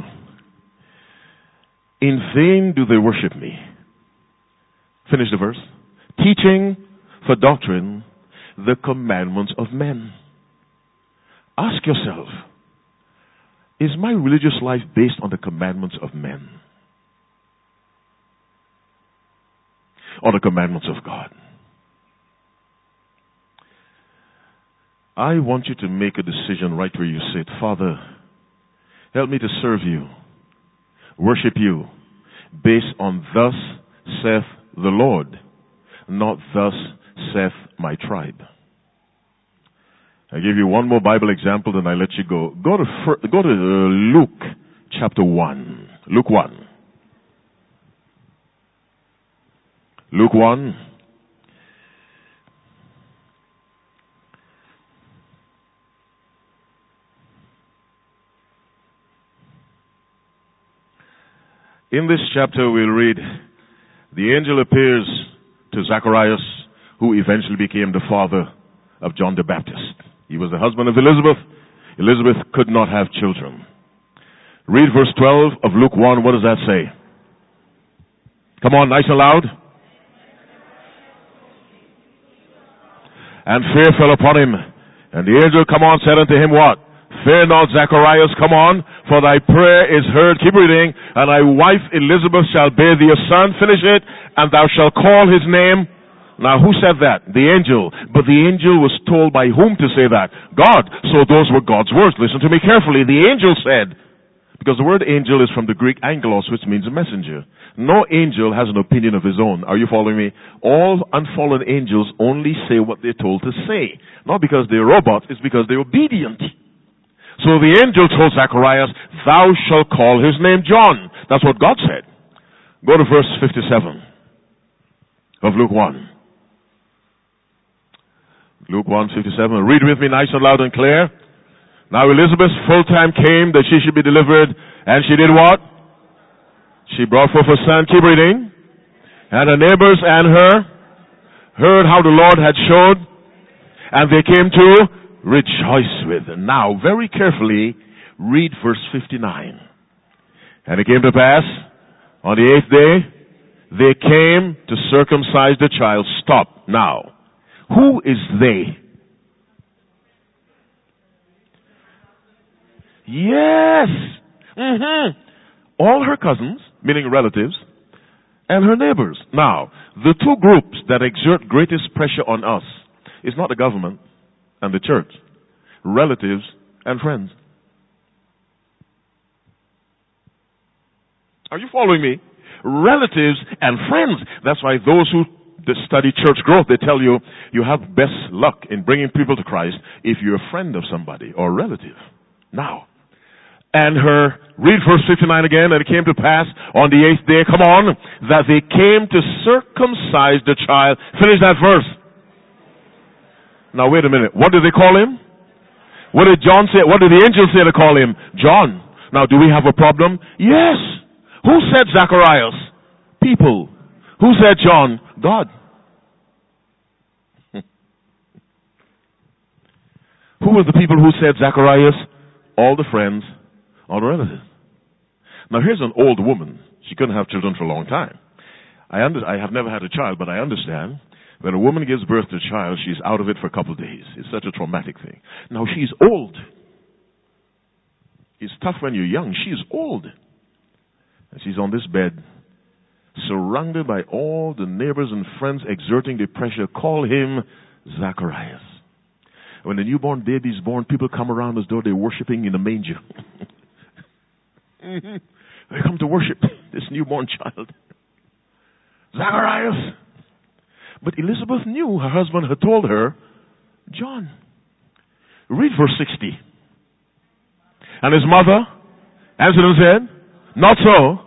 In vain do they worship me. Finish the verse. Teaching for doctrine the commandments of men. Ask yourself, is my religious life based on the commandments of men? Or the commandments of God? I want you to make a decision right where you sit. Father, help me to serve you, worship you, based on thus saith the Lord, not thus saith my tribe. I give you one more Bible example, then I let you go. Go to Luke chapter 1. Luke 1. Luke 1. In this chapter, we'll read, the angel appears to Zacharias, who eventually became the father of John the Baptist. He was the husband of Elizabeth. Elizabeth could not have children. Read verse 12 of Luke 1. What does that say? Come on, nice and loud. And fear fell upon him. And the angel, come on, said unto him, what? Fear not, Zacharias, come on, for thy prayer is heard. Keep reading. And thy wife Elizabeth shall bear thee a son. Finish it. And thou shalt call his name. Now, who said that? The angel. But the angel was told by whom to say that? God. So those were God's words. Listen to me carefully. The angel said, because the word angel is from the Greek angelos, which means a messenger. No angel has an opinion of his own. Are you following me? All unfallen angels only say what they're told to say. Not because they're robots, it's because they're obedient. So the angel told Zacharias, thou shalt call his name John. That's what God said. Go to verse 57 of Luke 1. Luke 1:57. Read with me nice and loud and clear. Now Elizabeth's full time came that she should be delivered, and she did what? She brought forth a son. Keep reading. And her neighbors and her heard how the Lord had showed, and they came to rejoice with her. Now, very carefully, read verse 59. And it came to pass, on the 8th day, they came to circumcise the child. Stop. Now, who is they? Yes. All her cousins, meaning relatives, and her neighbors. Now, the two groups that exert greatest pressure on us is not the government and the church. Relatives and friends. Are you following me? Relatives and friends. That's why those who to study church growth, they tell you you have best luck in bringing people to Christ if you're a friend of somebody or a relative. Now, and read verse 59 again, and it came to pass on the 8th day, come on, that they came to circumcise the child. Finish that verse. Now wait a minute. What did they call him? What did John say? What did the angel say to call him? John. Now do we have a problem? Yes. Who said Zacharias? People. Who said John? God. Who were the people who said Zacharias? All the friends, all the relatives. Now here's an old woman. She couldn't have children for a long time. I have never had a child, but I understand when a woman gives birth to a child, she's out of it for a couple of days. It's such a traumatic thing. Now she's old. It's tough when you're young. She's old. And she's on this bed, surrounded by all the neighbors and friends exerting the pressure. Call him Zacharias. When the newborn baby is born, people come around as though they're worshiping in a manger. They come to worship this newborn child. Zacharias. But Elizabeth knew her husband had told her, John. Read verse 60. And his mother answered and said, not so.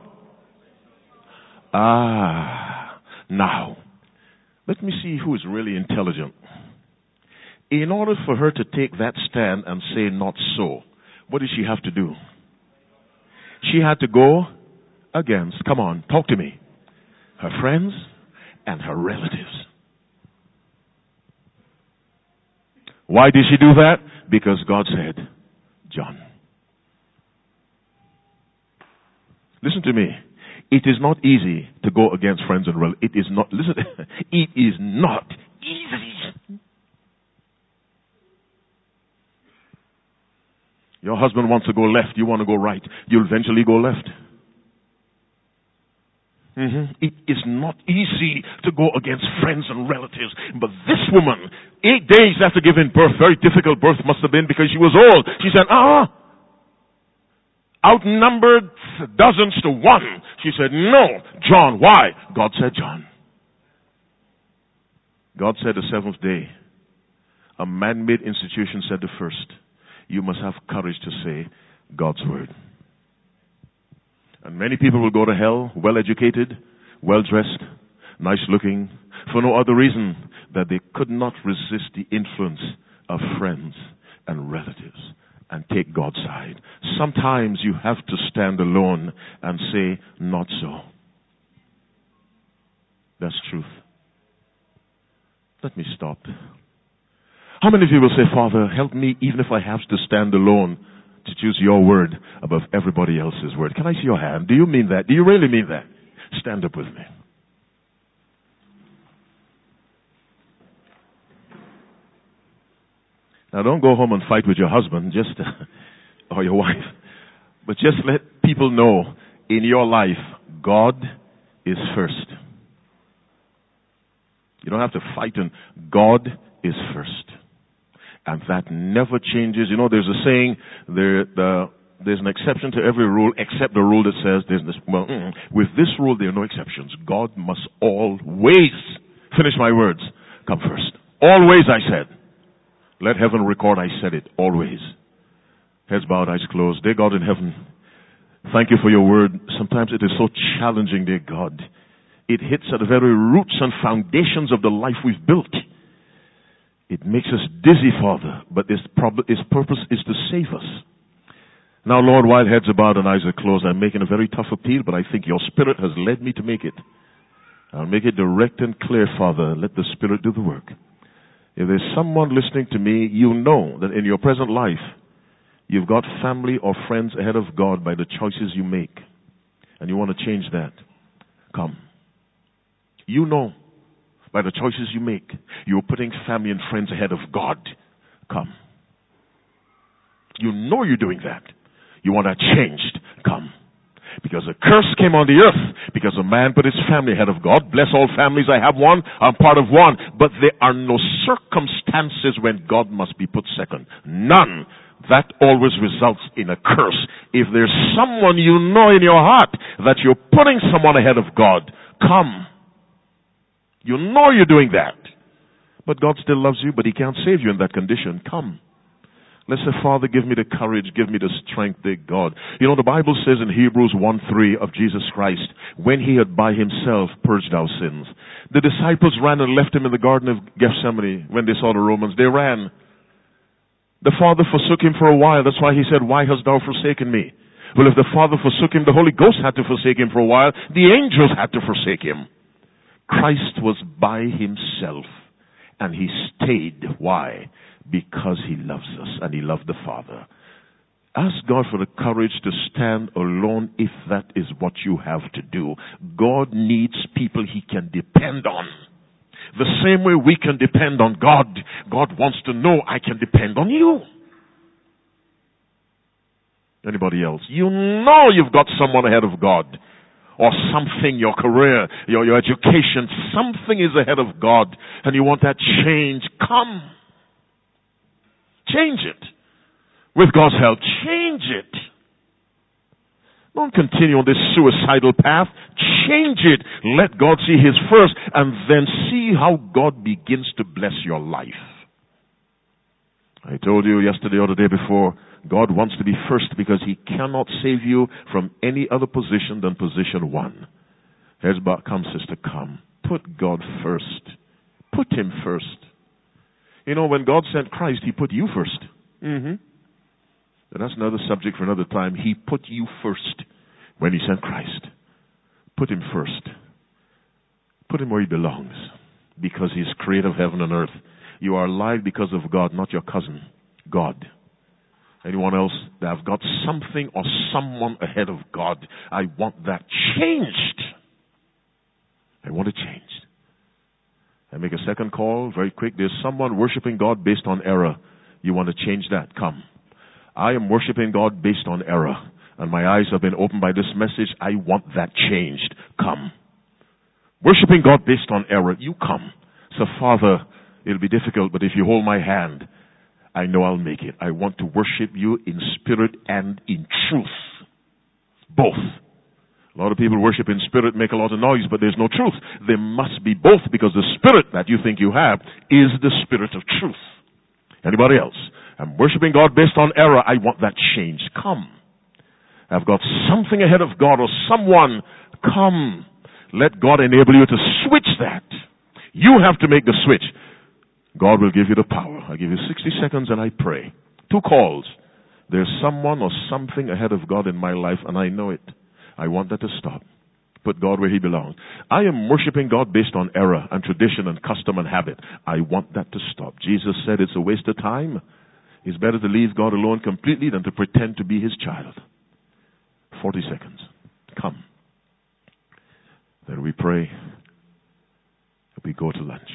Now, let me see who is really intelligent. In order for her to take that stand and say not so, what did she have to do? She had to go against, come on, talk to me, her friends and her relatives. Why did she do that? Because God said, John. Listen to me. It is not easy to go against friends and relatives. It is not, listen, it is not easy. Your husband wants to go left, you want to go right. You'll eventually go left. It is not easy to go against friends and relatives. But this woman, 8 days after giving birth, very difficult birth must have been because she was old. She said, outnumbered dozens to one. She said, no, John. Why? God said, John. God said the seventh day. A man-made institution said the first. You must have courage to say God's word. And many people will go to hell, well-educated, well-dressed, nice-looking, for no other reason that they could not resist the influence of friends and relatives and take God's side. Sometimes you have to stand alone and say, not so. That's truth. Let me stop. How many of you will say, Father, help me even if I have to stand alone to choose your word above everybody else's word? Can I see your hand? Do you mean that? Do you really mean that? Stand up with me. Now don't go home and fight with your husband, or your wife. But just let people know in your life, God is first. You don't have to fight him. God is first. And that never changes. You know, there's a saying, there's an exception to every rule except the rule that says there's this. Well, with this rule, there are no exceptions. God must always, finish my words, come first. Always, I said. Let heaven record I said it. Always. Heads bowed, eyes closed. Dear God in heaven, thank you for your word. Sometimes it is so challenging, dear God. It hits at the very roots and foundations of the life we've built. It makes us dizzy, Father, but its purpose is to save us. Now, Lord, while heads are bowed and eyes are closed, I'm making a very tough appeal, but I think your Spirit has led me to make it. I'll make it direct and clear, Father. Let the Spirit do the work. If there's someone listening to me, you know that in your present life, you've got family or friends ahead of God by the choices you make. And you want to change that. Come. You know, by the choices you make, you're putting family and friends ahead of God. Come. You know you're doing that. You want that changed. Come. Because a curse came on the earth because a man put his family ahead of God. Bless all families. I have one. I'm part of one. But there are no circumstances when God must be put second. None. That always results in a curse. If there's someone you know in your heart that you're putting someone ahead of God, come. You know you're doing that. But God still loves you, but He can't save you in that condition. Come. Let's say, Father, give me the courage, give me the strength, dear God. You know, the Bible says in Hebrews 1:3 of Jesus Christ, when He had by Himself purged our sins. The disciples ran and left Him in the Garden of Gethsemane when they saw the Romans. They ran. The Father forsook Him for a while. That's why He said, why hast thou forsaken me? Well, if the Father forsook Him, the Holy Ghost had to forsake Him for a while. The angels had to forsake Him. Christ was by Himself, and He stayed. Why? Because He loves us and He loved the Father. Ask God for the courage to stand alone if that is what you have to do. God needs people He can depend on. The same way we can depend on God, God wants to know I can depend on you. Anybody else? You know you've got someone ahead of God. Or something, your career, your education, something is ahead of God and you want that change. Come. Change it. With God's help, change it. Don't continue on this suicidal path. Change it. Let God see His first and then see how God begins to bless your life. I told you yesterday or the day before, God wants to be first because He cannot save you from any other position than position one. Heads back, come sister, come. Put God first. Put Him first. You know, when God sent Christ, He put you first. But that's another subject for another time. He put you first when He sent Christ. Put Him first. Put Him where He belongs because He's creator of heaven and earth. You are alive because of God, not your cousin. God. Anyone else that have got something or someone ahead of God? I want that changed. I want it changed. I make a second call, very quick. There's someone worshiping God based on error. You want to change that? Come. I am worshiping God based on error, and my eyes have been opened by this message. I want that changed. Come. Worshiping God based on error. You come. So, Father, it'll be difficult, but if you hold my hand, I know I'll make it. I want to worship you in spirit and in truth. Both. A lot of people worship in spirit, make a lot of noise, but there's no truth. There must be both because the spirit that you think you have is the spirit of truth. Anybody else? I'm worshiping God based on error. I want that changed. Come. I've got something ahead of God or someone. Come. Let God enable you to switch that. You have to make the switch. God will give you the power. I give you 60 seconds and I pray. 2 calls. There's someone or something ahead of God in my life and I know it. I want that to stop. Put God where He belongs. I am worshiping God based on error and tradition and custom and habit. I want that to stop. Jesus said it's a waste of time. It's better to leave God alone completely than to pretend to be His child. 40 seconds. Come. Then we pray. We go to lunch.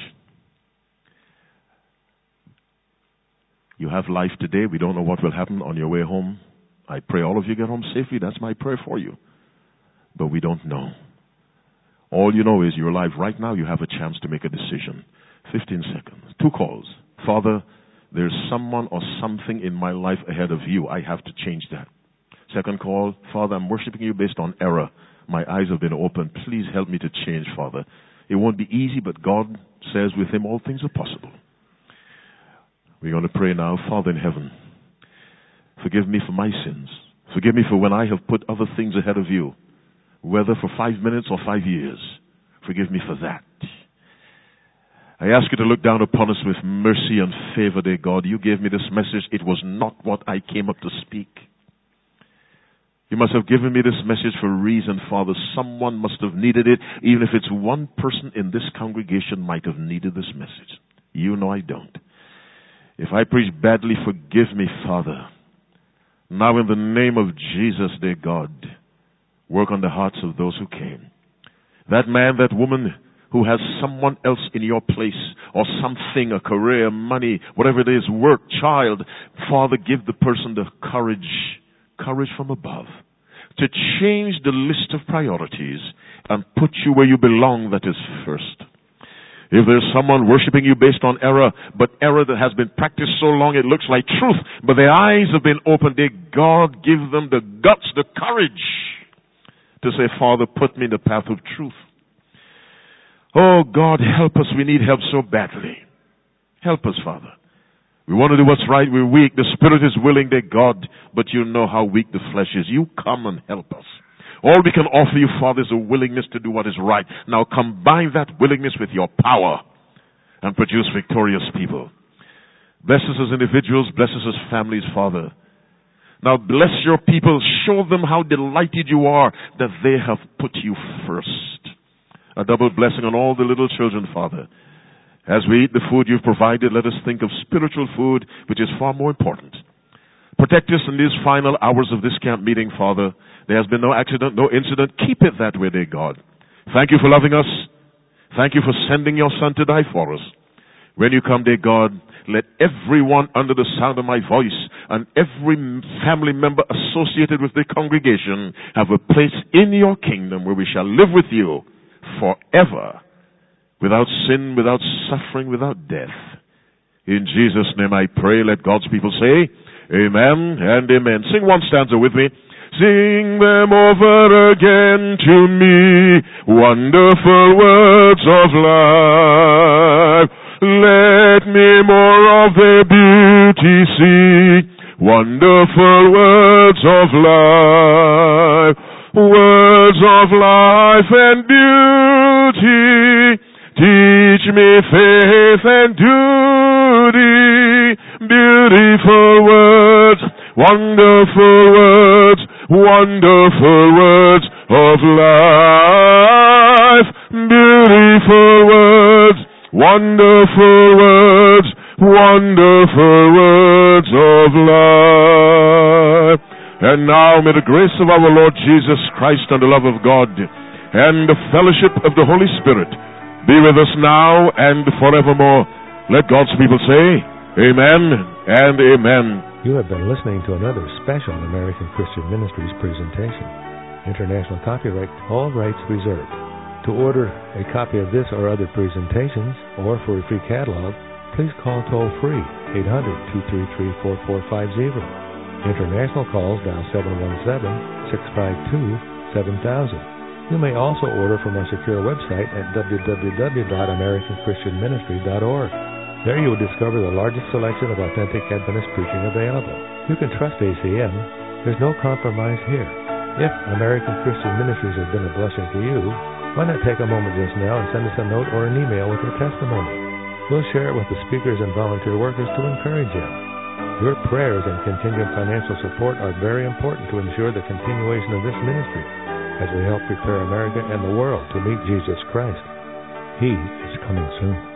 You have life today. We don't know what will happen on your way home. I pray all of you get home safely. That's my prayer for you. But we don't know. All you know is you're alive right now. You have a chance to make a decision. 15 seconds. 2 calls. Father, there's someone or something in my life ahead of you. I have to change that. Second call. Father, I'm worshiping you based on error. My eyes have been opened. Please help me to change, Father. It won't be easy, but God says with Him all things are possible. We're going to pray now. Father in heaven, forgive me for my sins. Forgive me for when I have put other things ahead of you, whether for 5 minutes or 5 years. Forgive me for that. I ask you to look down upon us with mercy and favor, dear God. You gave me this message. It was not what I came up to speak. You must have given me this message for a reason, Father. Someone must have needed it. Even if it's one person in this congregation might have needed this message. You know I don't. If I preach badly, forgive me, Father. Now in the name of Jesus, dear God, work on the hearts of those who came. That man, that woman who has someone else in your place, or something, a career, money, whatever it is, work, child, Father, give the person the courage from above, to change the list of priorities and put you where you belong, that is first. If there's someone worshiping you based on error, but error that has been practiced so long it looks like truth, but their eyes have been opened, dear God, give them the guts, the courage to say, Father, put me in the path of truth. Oh, God, help us. We need help so badly. Help us, Father. We want to do what's right. We're weak. The Spirit is willing, dear God, but you know how weak the flesh is. You come and help us. All we can offer you, Father, is a willingness to do what is right. Now combine that willingness with your power and produce victorious people. Bless us as individuals. Bless us as families, Father. Now bless your people. Show them how delighted you are that they have put you first. A double blessing on all the little children, Father. As we eat the food you've provided, let us think of spiritual food, which is far more important. Protect us in these final hours of this camp meeting, Father. There has been no accident, no incident. Keep it that way, dear God. Thank you for loving us. Thank you for sending your Son to die for us. When you come, dear God, let everyone under the sound of my voice and every family member associated with the congregation have a place in your kingdom where we shall live with you forever, without sin, without suffering, without death. In Jesus' name I pray. Let God's people say, amen and amen. Sing one stanza with me. Sing them over again to me, wonderful words of life. Let me more of their beauty see, wonderful words of life. Words of life and beauty, teach me faith and duty. Beautiful words, wonderful words, wonderful words of life. Beautiful words, wonderful words, wonderful words of life. And now may the grace of our Lord Jesus Christ and the love of God and the fellowship of the Holy Spirit be with us now and forevermore. Let God's people say, amen and amen. You have been listening to another special American Christian Ministries presentation. International copyright, all rights reserved. To order a copy of this or other presentations, or for a free catalog, please call toll-free 800-233-4450. International calls dial 717-652-7000. You may also order from our secure website at www.americanchristianministry.org. There you will discover the largest selection of authentic Adventist preaching available. You can trust ACM. There's no compromise here. If American Christian Ministries has been a blessing to you, why not take a moment just now and send us a note or an email with your testimony? We'll share it with the speakers and volunteer workers to encourage you. Your prayers and contingent financial support are very important to ensure the continuation of this ministry as we help prepare America and the world to meet Jesus Christ. He is coming soon.